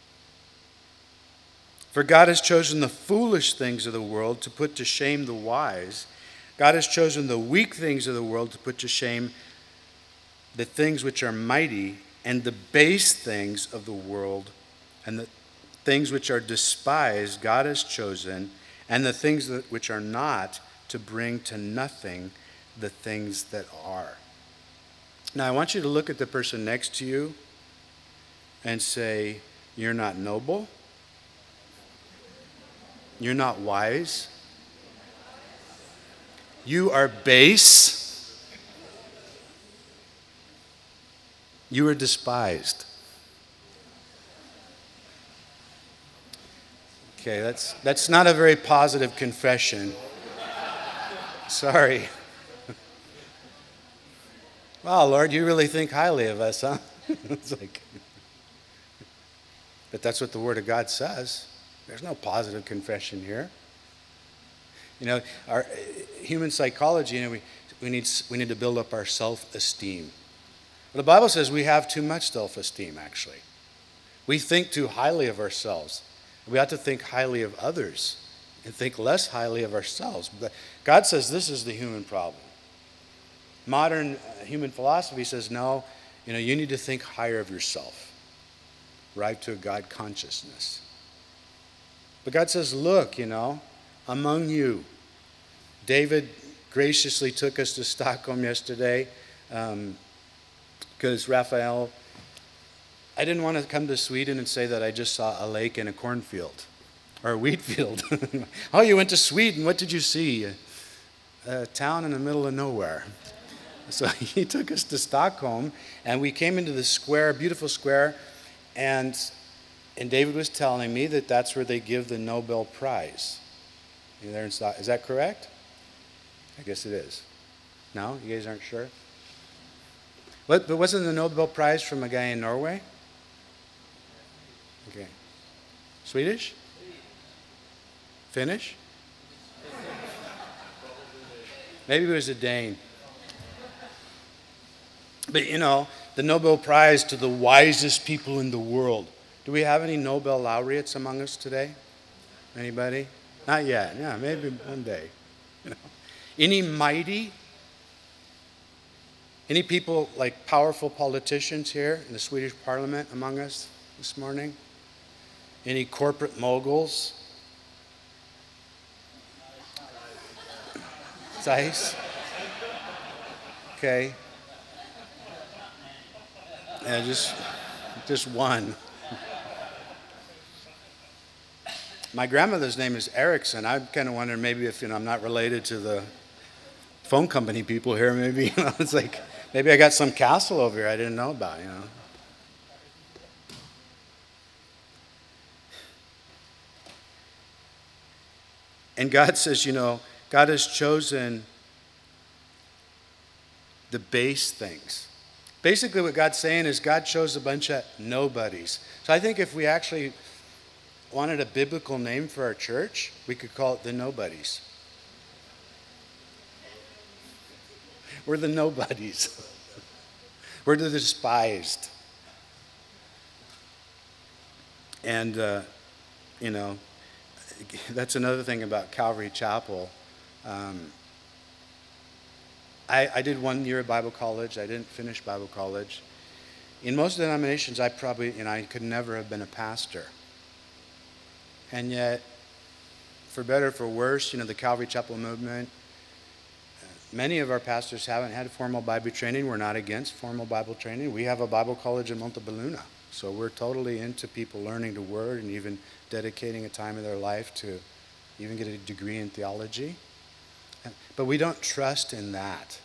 For God has chosen the foolish things of the world to put to shame the wise. God has chosen the weak things of the world to put to shame the things which are mighty, and the base things of the world, and the things which are despised God has chosen, and the things that, which are not, to bring to nothing the things that are. Now I want you to look at the person next to you and say, you're not noble, you're not wise, you are base, you are despised. Okay, that's that's not a very positive confession. Sorry. Wow, Lord, you really think highly of us, huh? It's like, but that's what the Word of God says. There's no positive confession here. You know, our human psychology, you know, we, we need we need to build up our self-esteem. But the Bible says we have too much self-esteem, actually. We think too highly of ourselves. We ought to think highly of others and think less highly of ourselves. But God says this is the human problem. Modern uh, human philosophy says, no, you know, you need to think higher of yourself. Arrive to a God consciousness. But God says, look, you know, among you. David graciously took us to Stockholm yesterday um, because Raphael, I didn't want to come to Sweden and say that I just saw a lake and a cornfield or a wheat field. Oh, you went to Sweden. What did you see? A, a town in the middle of nowhere. So he took us to Stockholm, and we came into the square, a beautiful square, and and David was telling me that that's where they give the Nobel Prize. You there in Stock- Is that correct? I guess it is. No? You guys aren't sure? What, but wasn't the Nobel Prize from a guy in Norway? Okay. Swedish? Finnish? Maybe it was a Dane. But you know, the Nobel Prize to the wisest people in the world. Do we have any Nobel laureates among us today? Anybody? Not yet. Yeah, maybe one day. You know. Any mighty? Any people like powerful politicians here in the Swedish Parliament among us this morning? Any corporate moguls? Zeiss? Okay. Yeah, just, just one. My grandmother's name is Erickson. I'm kind of wondering maybe if, you know, I'm not related to the phone company people here. Maybe, you know, it's like, maybe I got some castle over here I didn't know about, you know. And God says, you know, God has chosen the base things. Basically what God's saying is God chose a bunch of nobodies. So I think if we actually wanted a biblical name for our church, we could call it the Nobodies. We're the nobodies. We're the despised. And, uh, you know, that's another thing about Calvary Chapel. Um, I, I did one year at Bible college. I didn't finish Bible college. In most denominations, I probably, you know, I could never have been a pastor. And yet, for better or for worse, you know, the Calvary Chapel movement, uh, many of our pastors haven't had formal Bible training. We're not against formal Bible training. We have a Bible college in Montebelluna. So we're totally into people learning the Word and even dedicating a time of their life to even get a degree in theology. But we don't trust in that.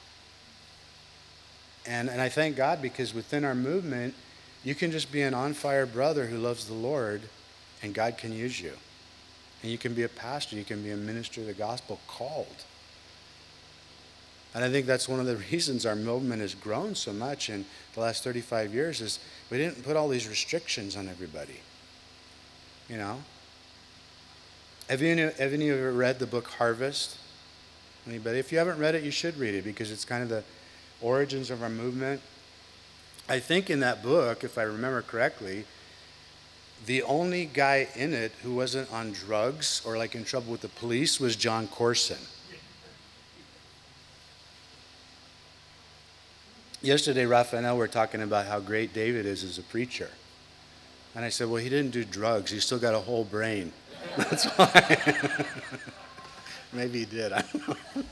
And, and I thank God, because within our movement, you can just be an on-fire brother who loves the Lord, and God can use you. And you can be a pastor, you can be a minister of the gospel called. And I think that's one of the reasons our movement has grown so much in the last thirty-five years, is we didn't put all these restrictions on everybody. You know? Have you, have any of you ever read the book Harvest? Anybody? If you haven't read it, you should read it, because it's kind of the origins of our movement. I think in that book, if I remember correctly, the only guy in it who wasn't on drugs or like in trouble with the police was John Corson. Yesterday, Rafa and I were talking about how great David is as a preacher. And I said, well, he didn't do drugs. He's still got a whole brain. That's why. Maybe he did. I don't know.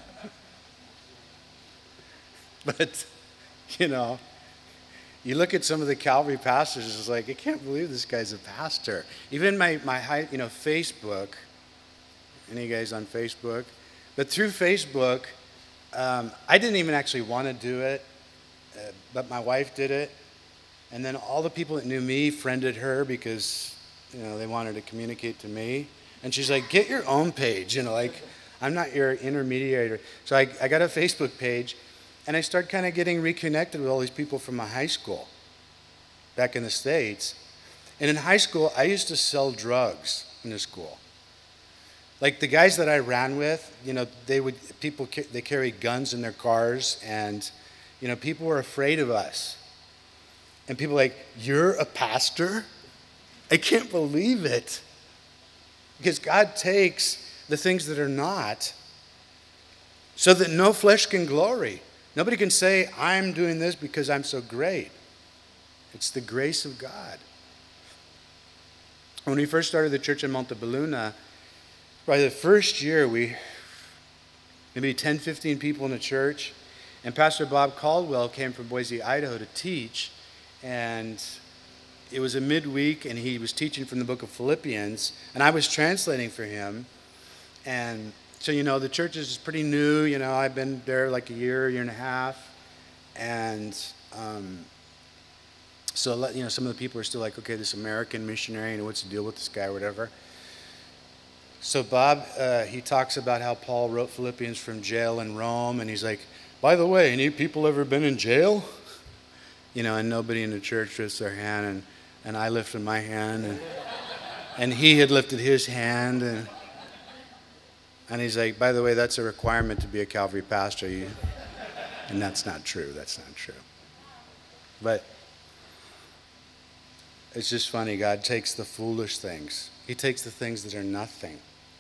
But, you know, you look at some of the Calvary pastors, it's like, I can't believe this guy's a pastor. Even my, my high, you know, Facebook, any guys on Facebook? But through Facebook, um, I didn't even actually want to do it, uh, but my wife did it. And then all the people that knew me friended her because, you know, they wanted to communicate to me. And she's like, get your own page, you know, like, I'm not your intermediary. So I, I got a Facebook page, and I started kind of getting reconnected with all these people from my high school back in the States. And in high school, I used to sell drugs in the school. Like the guys that I ran with, you know, they would, people, they carried guns in their cars, and, you know, people were afraid of us. And people were like, you're a pastor? I can't believe it. Because God takes the things that are not so that no flesh can glory. Nobody can say, I'm doing this because I'm so great. It's the grace of God. When we first started the church in Montebelluna, by the first year, we maybe ten, fifteen people in the church, and Pastor Bob Caldwell came from Boise, Idaho to teach, and it was a midweek, and he was teaching from the book of Philippians, and I was translating for him. And so, you know, the church is pretty new. You know, I've been there like a year, year and a half. And um, so, you know, some of the people are still like, okay, this American missionary, you know, what's the deal with this guy or whatever. So Bob, uh, he talks about how Paul wrote Philippians from jail in Rome. And he's like, by the way, any people ever been in jail? You know, and nobody in the church lifts their hand. And, and I lifted my hand. And, and he had lifted his hand. And And he's like, by the way, that's a requirement to be a Calvary pastor. You, and that's not true. That's not true. But it's just funny. God takes the foolish things. He takes the things that are nothing.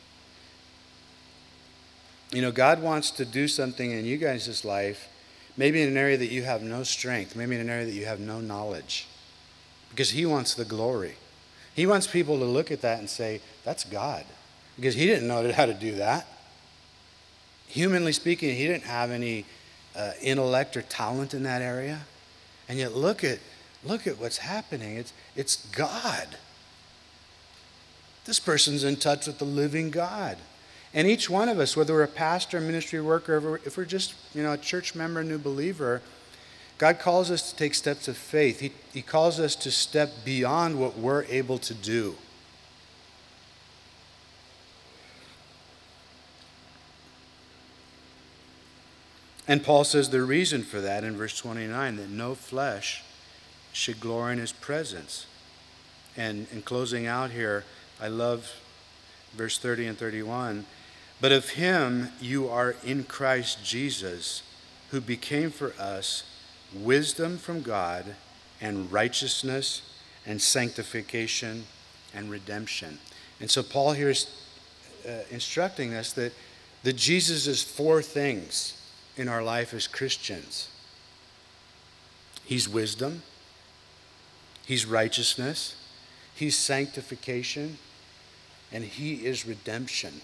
You know, God wants to do something in you guys' life, maybe in an area that you have no strength, maybe in an area that you have no knowledge, because he wants the glory. He wants people to look at that and say, that's God. Because he didn't know how to do that. Humanly speaking, he didn't have any uh, intellect or talent in that area. And yet look at look at what's happening. It's it's God. This person's in touch with the living God. And each one of us, whether we're a pastor, ministry worker, if we're just, you know, a church member, a new believer, God calls us to take steps of faith. He, he calls us to step beyond what we're able to do. And Paul says the reason for that in verse twenty-nine, that no flesh should glory in his presence. And in closing out here, I love verse thirty and thirty-one. But of him you are in Christ Jesus, who became for us wisdom from God and righteousness and sanctification and redemption. And so Paul here is uh, instructing us that, that Jesus is four things. in our life as Christians. He's wisdom. He's righteousness. He's sanctification. And he is redemption.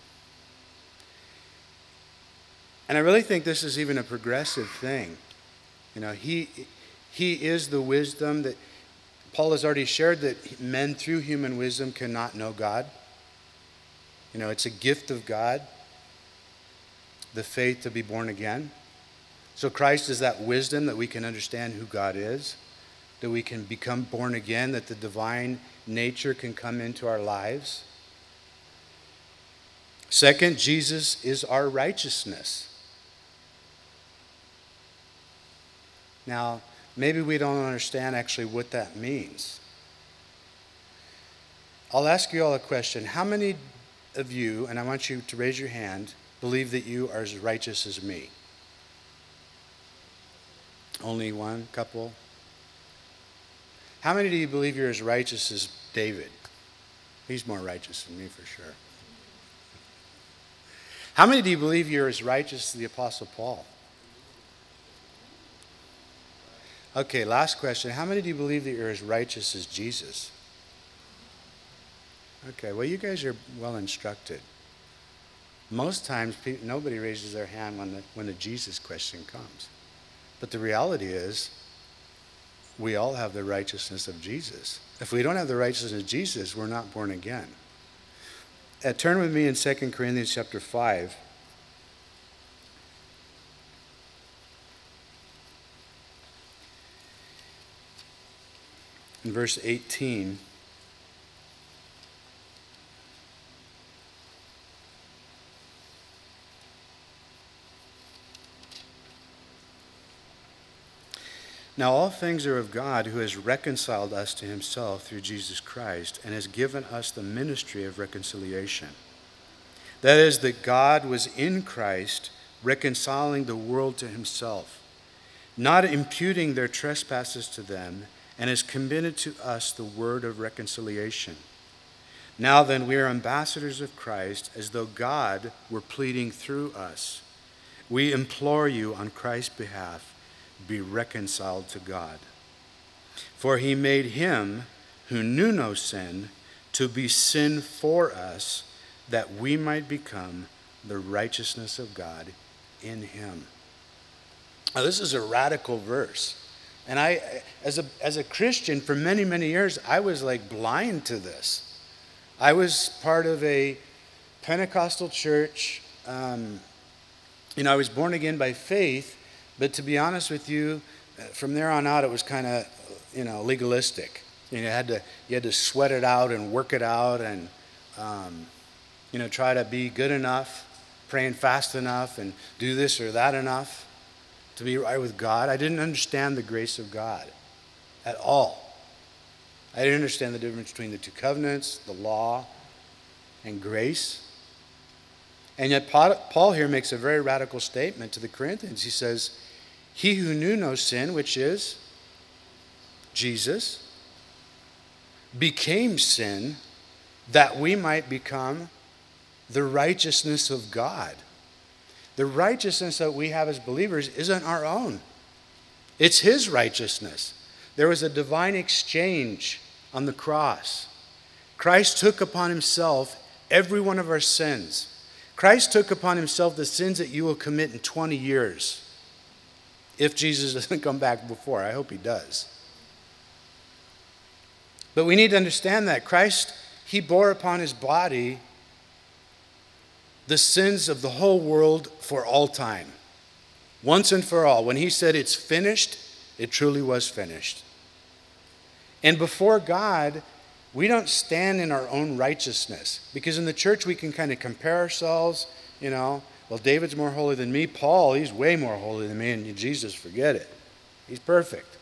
And I really think this is even a progressive thing. You know, he, he is the wisdom that Paul has already shared, that men through human wisdom cannot know God. You know, it's a gift of God, the faith to be born again. So Christ is that wisdom that we can understand who God is, that we can become born again, that the divine nature can come into our lives. Second, Jesus is our righteousness. Now, maybe we don't understand actually what that means. I'll ask you all a question. How many of you, and I want you to raise your hand, believe that you are as righteous as me? Only one couple? How many do you believe you're as righteous as David? He's more righteous than me for sure. How many do you believe you're as righteous as the Apostle Paul? Okay, last question. How many do you believe that you're as righteous as Jesus? Okay, well, you guys are well instructed. Most times, pe- nobody raises their hand when the, when the Jesus question comes. But the reality is, we all have the righteousness of Jesus. If we don't have the righteousness of Jesus, we're not born again. Uh, turn with me in Second Corinthians chapter five. In verse eighteen. Now all things are of God, who has reconciled us to himself through Jesus Christ and has given us the ministry of reconciliation. That is, that God was in Christ reconciling the world to himself, not imputing their trespasses to them, and has committed to us the word of reconciliation. Now then, we are ambassadors of Christ, as though God were pleading through us. We implore you on Christ's behalf, be reconciled to God. For he made him who knew no sin to be sin for us, that we might become the righteousness of God in him. Now, this is a radical verse. And I, as a, as a Christian, for many, many years, I was like blind to this. I was part of a Pentecostal church. Um, you know, I was born again by faith. But to be honest with you, from there on out, it was kind of, you know, legalistic. You know, you had to you had to sweat it out and work it out, and um, you know, try to be good enough, praying fast enough, and do this or that enough to be right with God. I didn't understand the grace of God at all. I didn't understand the difference between the two covenants, the law, and grace. And yet Paul here makes a very radical statement to the Corinthians. He says, he who knew no sin, which is Jesus, became sin that we might become the righteousness of God. The righteousness that we have as believers isn't our own. It's his righteousness. There was a divine exchange on the cross. Christ took upon himself every one of our sins. Christ took upon himself the sins that you will commit in twenty years. If Jesus doesn't come back before. I hope he does. But we need to understand that Christ, he bore upon his body the sins of the whole world for all time. Once and for all. When he said it's finished, it truly was finished. And before God, we don't stand in our own righteousness. Because in the church, we can kind of compare ourselves, you know. Well, David's more holy than me. Paul, he's way more holy than me. And Jesus, forget it. He's perfect.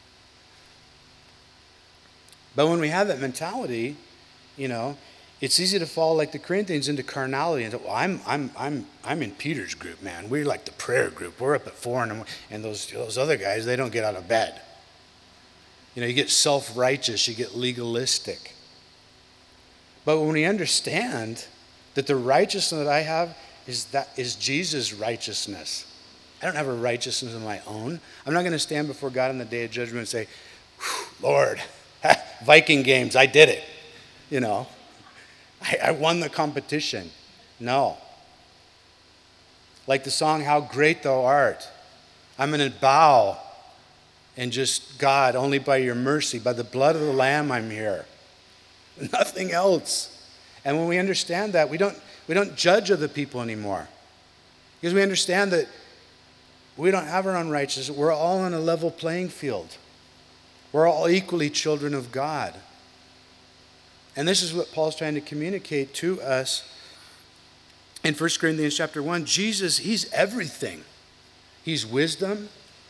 But when we have that mentality, you know, it's easy to fall like the Corinthians into carnality and say, well, I'm I'm I'm I'm in Peter's group, man. We're like the prayer group. We're up at four, and and those those other guys, they don't get out of bed. You know, you get self-righteous, you get legalistic. But when we understand that the righteousness that I have is that is Jesus' righteousness, I don't have a righteousness of my own. I'm not going to stand before God on the day of judgment and say, Lord, Viking games, I did it. You know, I, I won the competition. No. Like the song, How Great Thou Art. I'm going to bow and just, God, only by your mercy, by the blood of the Lamb, I'm here. Nothing else. And when we understand that, we don't, we don't judge other people anymore. Because we understand that we don't have our own righteousness. We're all on a level playing field. We're all equally children of God. And this is what Paul's trying to communicate to us in First Corinthians chapter one. Jesus, he's everything. He's wisdom.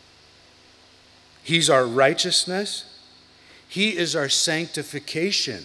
He's our righteousness. He is our sanctification.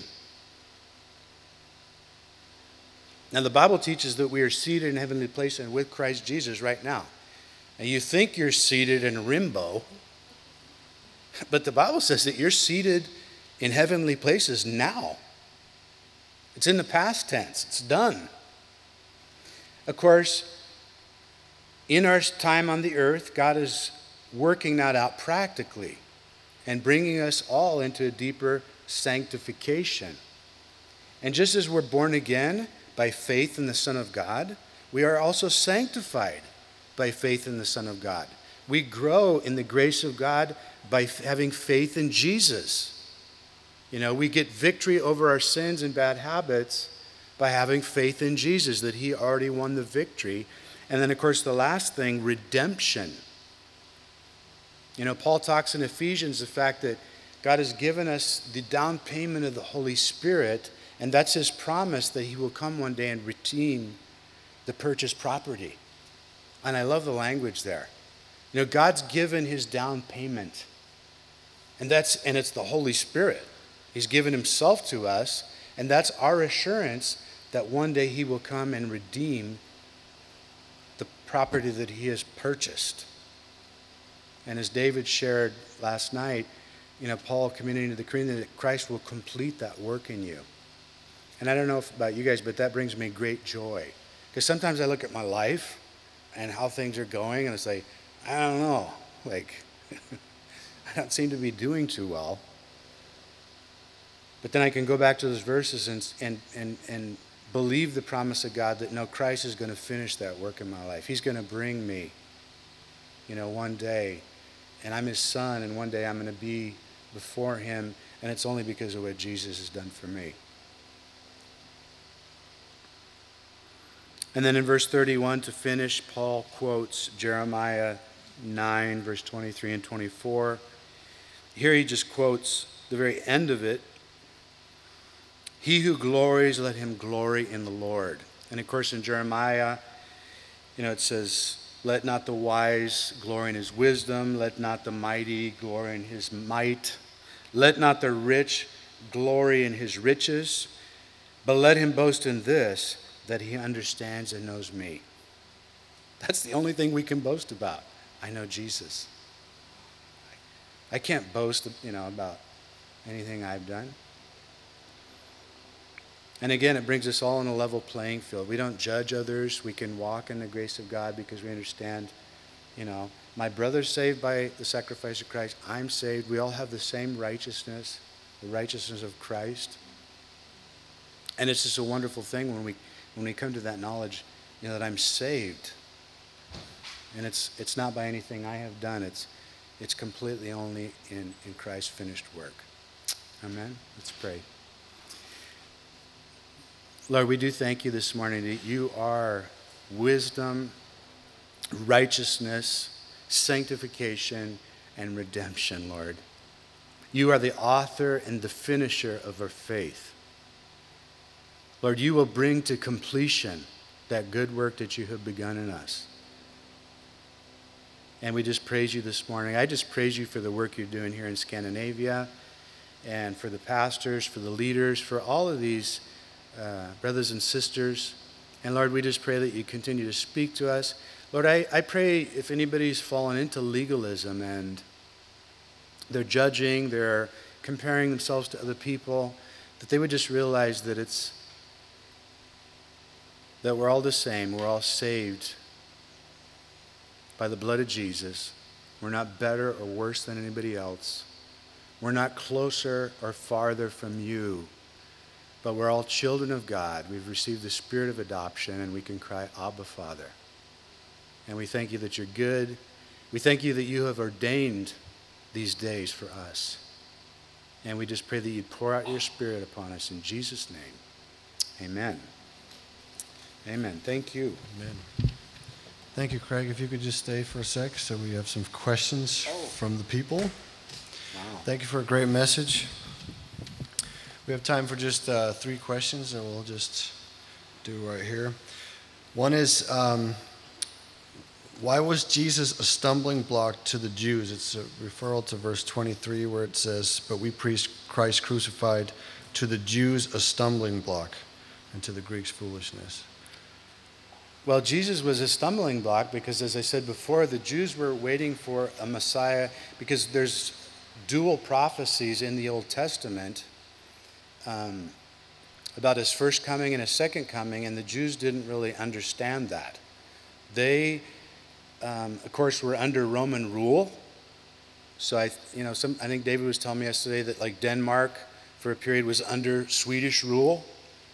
Now, the Bible teaches that we are seated in heavenly places with Christ Jesus right now. And you think you're seated in limbo, but the Bible says that you're seated in heavenly places now. It's in the past tense. It's done. Of course, in our time on the earth, God is working that out practically and bringing us all into a deeper sanctification. And just as we're born again by faith in the Son of God, we are also sanctified by faith in the Son of God. We grow in the grace of God by having faith in Jesus. You know, we get victory over our sins and bad habits by having faith in Jesus, that he already won the victory. And then, of course, the last thing, redemption. You know, Paul talks in Ephesians the fact that God has given us the down payment of the Holy Spirit, and that's his promise that he will come one day and redeem the purchased property. And I love the language there. You know, God's given his down payment. And that's and it's the Holy Spirit. He's given himself to us, and that's our assurance that one day he will come and redeem the property that he has purchased. And as David shared last night, you know, Paul communicating to the Corinthians that Christ will complete that work in you. And I don't know if about you guys, but that brings me great joy. Because sometimes I look at my life and how things are going, and it's like, I don't know, like, I don't seem to be doing too well. But then I can go back to those verses and and and, and believe the promise of God that no, Christ is going to finish that work in my life. He's going to bring me, you know, one day, and I'm his son, and one day I'm going to be before him, and it's only because of what Jesus has done for me. And then in verse thirty-one, to finish, Paul quotes Jeremiah nine, verse twenty-three and twenty-four. Here he just quotes the very end of it. He who glories, let him glory in the Lord. And of course in Jeremiah, you know, it says, let not the wise glory in his wisdom, let not the mighty glory in his might, let not the rich glory in his riches, but let him boast in this, that he understands and knows me. That's the only thing we can boast about. I know Jesus. I can't boast, you know, about anything I've done. And again, it brings us all on a level playing field. We don't judge others. We can walk in the grace of God because we understand, you know, my brother's saved by the sacrifice of Christ. I'm saved. We all have the same righteousness, the righteousness of Christ. And it's just a wonderful thing when we when we come to that knowledge, you know, that I'm saved. And it's it's not by anything I have done. It's it's completely only in, in Christ's finished work. Amen? Let's pray. Lord, we do thank you this morning that you are wisdom, righteousness, sanctification, and redemption, Lord. You are the author and the finisher of our faith. Lord, you will bring to completion that good work that you have begun in us. And we just praise you this morning. I just praise you for the work you're doing here in Scandinavia, and for the pastors, for the leaders, for all of these uh, brothers and sisters. And Lord, we just pray that you continue to speak to us. Lord, I, I pray if anybody's fallen into legalism and they're judging, they're comparing themselves to other people, that they would just realize that it's that we're all the same. We're all saved by the blood of Jesus. We're not better or worse than anybody else. We're not closer or farther from you, but we're all children of God. We've received the spirit of adoption, and we can cry, Abba, Father. And we thank you that you're good. We thank you that you have ordained these days for us. And we just pray that you pour out your spirit upon us in Jesus' name. Amen. Amen. Thank you. Amen. Thank you, Craig. If you could just stay for a sec so we have some questions oh. from the people. Wow. Thank you for a great message. We have time for just uh, three questions that we'll just do right here. One is, um, why was Jesus a stumbling block to the Jews? It's a referral to verse twenty-three where it says, but we preach Christ crucified, to the Jews a stumbling block, and to the Greeks foolishness. Well, Jesus was a stumbling block because, as I said before, the Jews were waiting for a Messiah because there's dual prophecies in the Old Testament um, about his first coming and his second coming, and the Jews didn't really understand that. They, um, of course, were under Roman rule. So I, you know, some I think David was telling me yesterday that like Denmark, for a period, was under Swedish rule.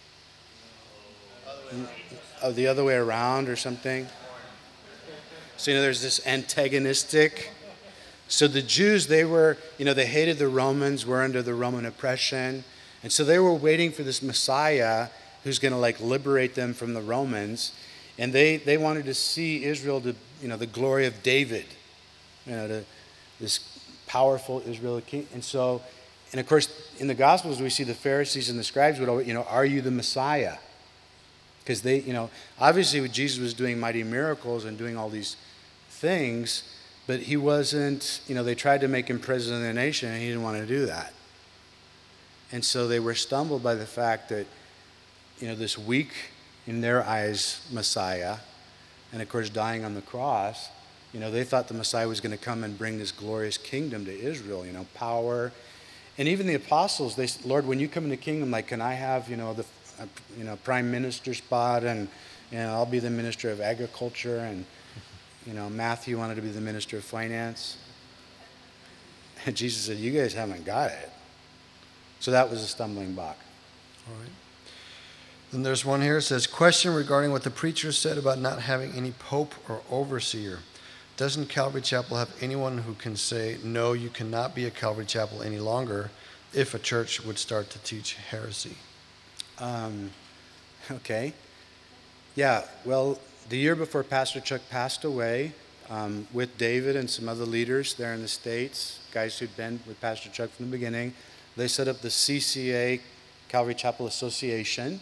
Oh, the other way around or something. So, you know, there's this antagonistic. So the Jews, they were, you know, they hated the Romans, were under the Roman oppression. And so they were waiting for this Messiah who's going to, like, liberate them from the Romans. And they, they wanted to see Israel, to, you know, the glory of David, you know, to, this powerful Israeli king. And so, and of course, in the Gospels, we see the Pharisees and the scribes would always, you know, are you the Messiah? Because they, you know, obviously Jesus was doing mighty miracles and doing all these things, but he wasn't, you know, they tried to make him president of the nation and he didn't want to do that. And so they were stumbled by the fact that, you know, this weak, in their eyes, Messiah, and of course dying on the cross, you know, they thought the Messiah was going to come and bring this glorious kingdom to Israel, you know, power. And even the apostles, they said, Lord, when you come in the kingdom, like, can I have, you know, the you know, prime minister spot, and, you know, I'll be the minister of agriculture, and, you know, Matthew wanted to be the minister of finance. And Jesus said, you guys haven't got it. So that was a stumbling block. All right. Then there's one here. It says, question regarding what the preacher said about not having any pope or overseer. Doesn't Calvary Chapel have anyone who can say, no, you cannot be a Calvary Chapel any longer if a church would start to teach heresy? Um, okay. Yeah, well, the year before Pastor Chuck passed away, um, with David and some other leaders there in the States, guys who'd been with Pastor Chuck from the beginning, they set up the C C A, Calvary Chapel Association.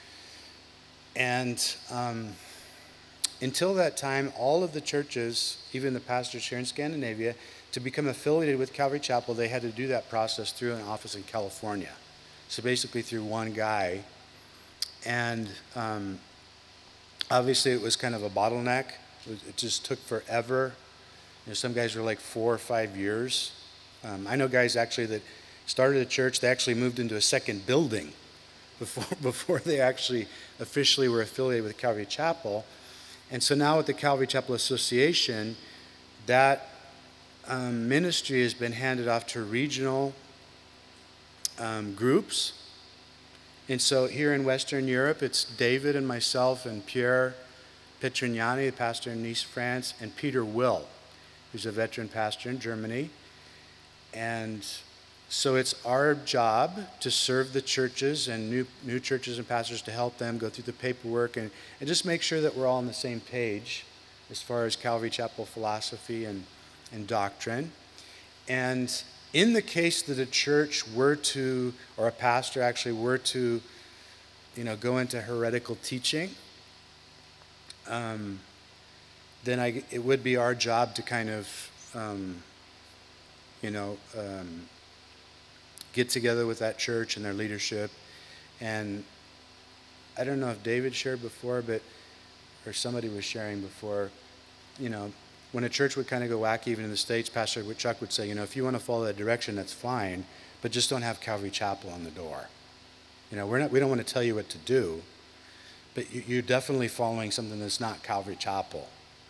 And um, until that time, all of the churches, even the pastors here in Scandinavia, to become affiliated with Calvary Chapel, they had to do that process through an office in California. So basically through one guy. And um, obviously it was kind of a bottleneck. It, was, it just took forever. You know, some guys were like four or five years. Um, I know guys actually that started a church, they actually moved into a second building before, before they actually officially were affiliated with Calvary Chapel. And so now with the Calvary Chapel Association, that um, ministry has been handed off to regional Um, groups. And so here in Western Europe, it's David and myself and Pierre Petrignani, the pastor in Nice, France, and Peter Will, who's a veteran pastor in Germany. And so it's our job to serve the churches and new new churches and pastors, to help them go through the paperwork and, and just make sure that we're all on the same page as far as Calvary Chapel philosophy and, and doctrine. And in the case that a church were to, or a pastor actually were to, you know, go into heretical teaching, um, then I, it would be our job to kind of, um, you know, um, get together with that church and their leadership. And I don't know if David shared before, but, or somebody was sharing before, you know, when a church would kind of go wacky, even in the States, Pastor Chuck would say, you know, if you want to follow that direction, that's fine, but just don't have Calvary Chapel on the door. You know, we're not, we don't want to tell you what to do, but you, you're definitely following something that's not Calvary Chapel.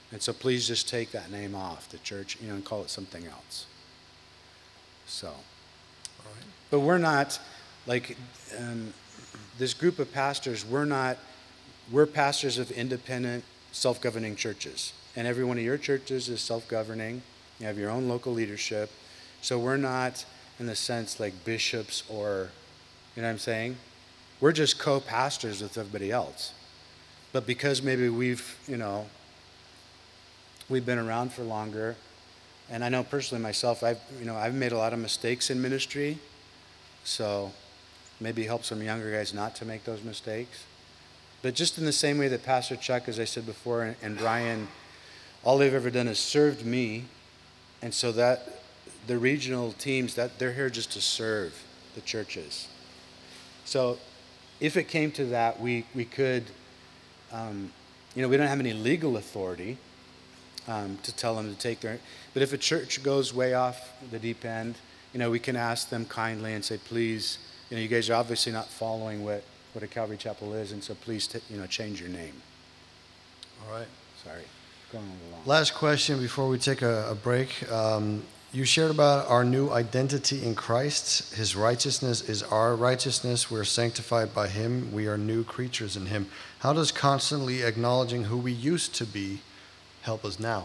And so please just take that name off the church, you know, and call it something else. So, All right. but we're not, like, um, this group of pastors, we're not, we're pastors of independent, self-governing churches. And every one of your churches is self-governing. You have your own local leadership. So we're not, in the sense, like bishops or, you know what I'm saying? We're just co-pastors with everybody else. But because maybe we've, you know, we've been around for longer, and I know personally myself, I've, you know, I've made a lot of mistakes in ministry, so maybe help some younger guys not to make those mistakes. But just in the same way that Pastor Chuck, as I said before, and, and Brian, all they've ever done is served me, and so that the regional teams, that they're here just to serve the churches. So if it came to that, we, we could, um, you know, we don't have any legal authority um, to tell them to take their, but if a church goes way off the deep end, you know, we can ask them kindly and say, please, you know, you guys are obviously not following what, what a Calvary Chapel is, and so please, t- you know, change your name. All right. Sorry, going along. Last question before we take a, a break. Um, you shared about our new identity in Christ. His righteousness is our righteousness. We're sanctified by Him. We are new creatures in Him. How does constantly acknowledging who we used to be help us now?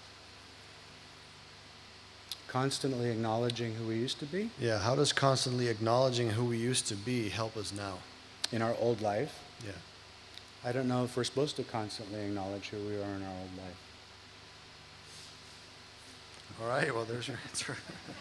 Constantly acknowledging who we used to be Yeah, how does constantly acknowledging who we used to be help us now? in our old life. Yeah. I don't know if we're supposed to constantly acknowledge who we are in our old life. All right, well, there's your answer.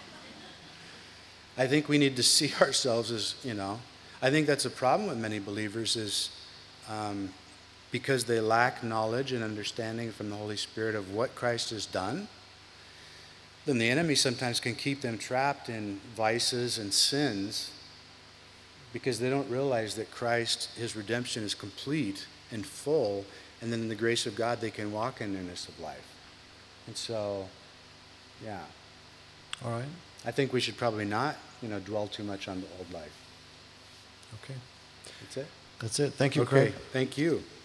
I think we need to see ourselves as, you know, I think that's a problem with many believers is um, because they lack knowledge and understanding from the Holy Spirit of what Christ has done, then the enemy sometimes can keep them trapped in vices and sins because they don't realize that Christ, His redemption is complete and full, and then in the grace of God they can walk in newness of life. And so, yeah. All right. I think we should probably not, you know, dwell too much on the old life. Okay. That's it. That's it. Thank you, Okay, Craig. thank you.